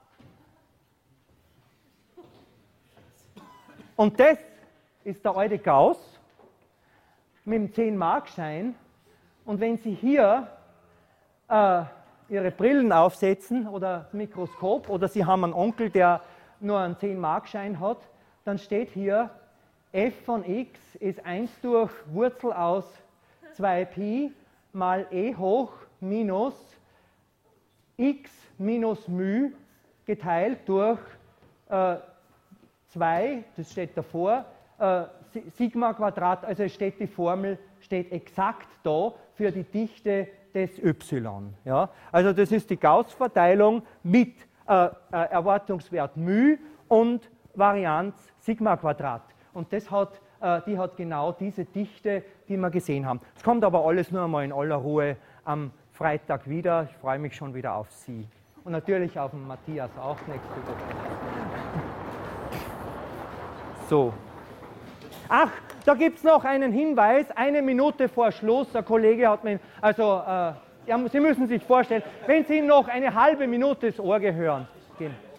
Speaker 1: Und das ist der alte Gauss mit dem 10-Mark-Schein. Und wenn Sie hier Ihre Brillen aufsetzen oder das Mikroskop oder Sie haben einen Onkel, der nur einen 10-Mark-Schein hat, dann steht hier, f von x ist 1 durch Wurzel aus 2pi mal e hoch minus x minus μ geteilt durch 2, das steht davor, Sigma Quadrat, also steht die Formel, steht exakt da für die Dichte des y. Ja? Also das ist die Gauß-Verteilung mit Erwartungswert μ und Varianz Sigma Quadrat. Und das die hat genau diese Dichte, die wir gesehen haben. Es kommt aber alles nur einmal in aller Ruhe am Freitag wieder. Ich freue mich schon wieder auf Sie. Und natürlich auf den Matthias auch nächste Woche. So. Ach, da gibt es noch einen Hinweis, 1 Minute vor Schluss. Der Kollege hat mir, Sie müssen sich vorstellen, wenn Sie ihm noch eine halbe Minute ins Ohr gehören. Gehen.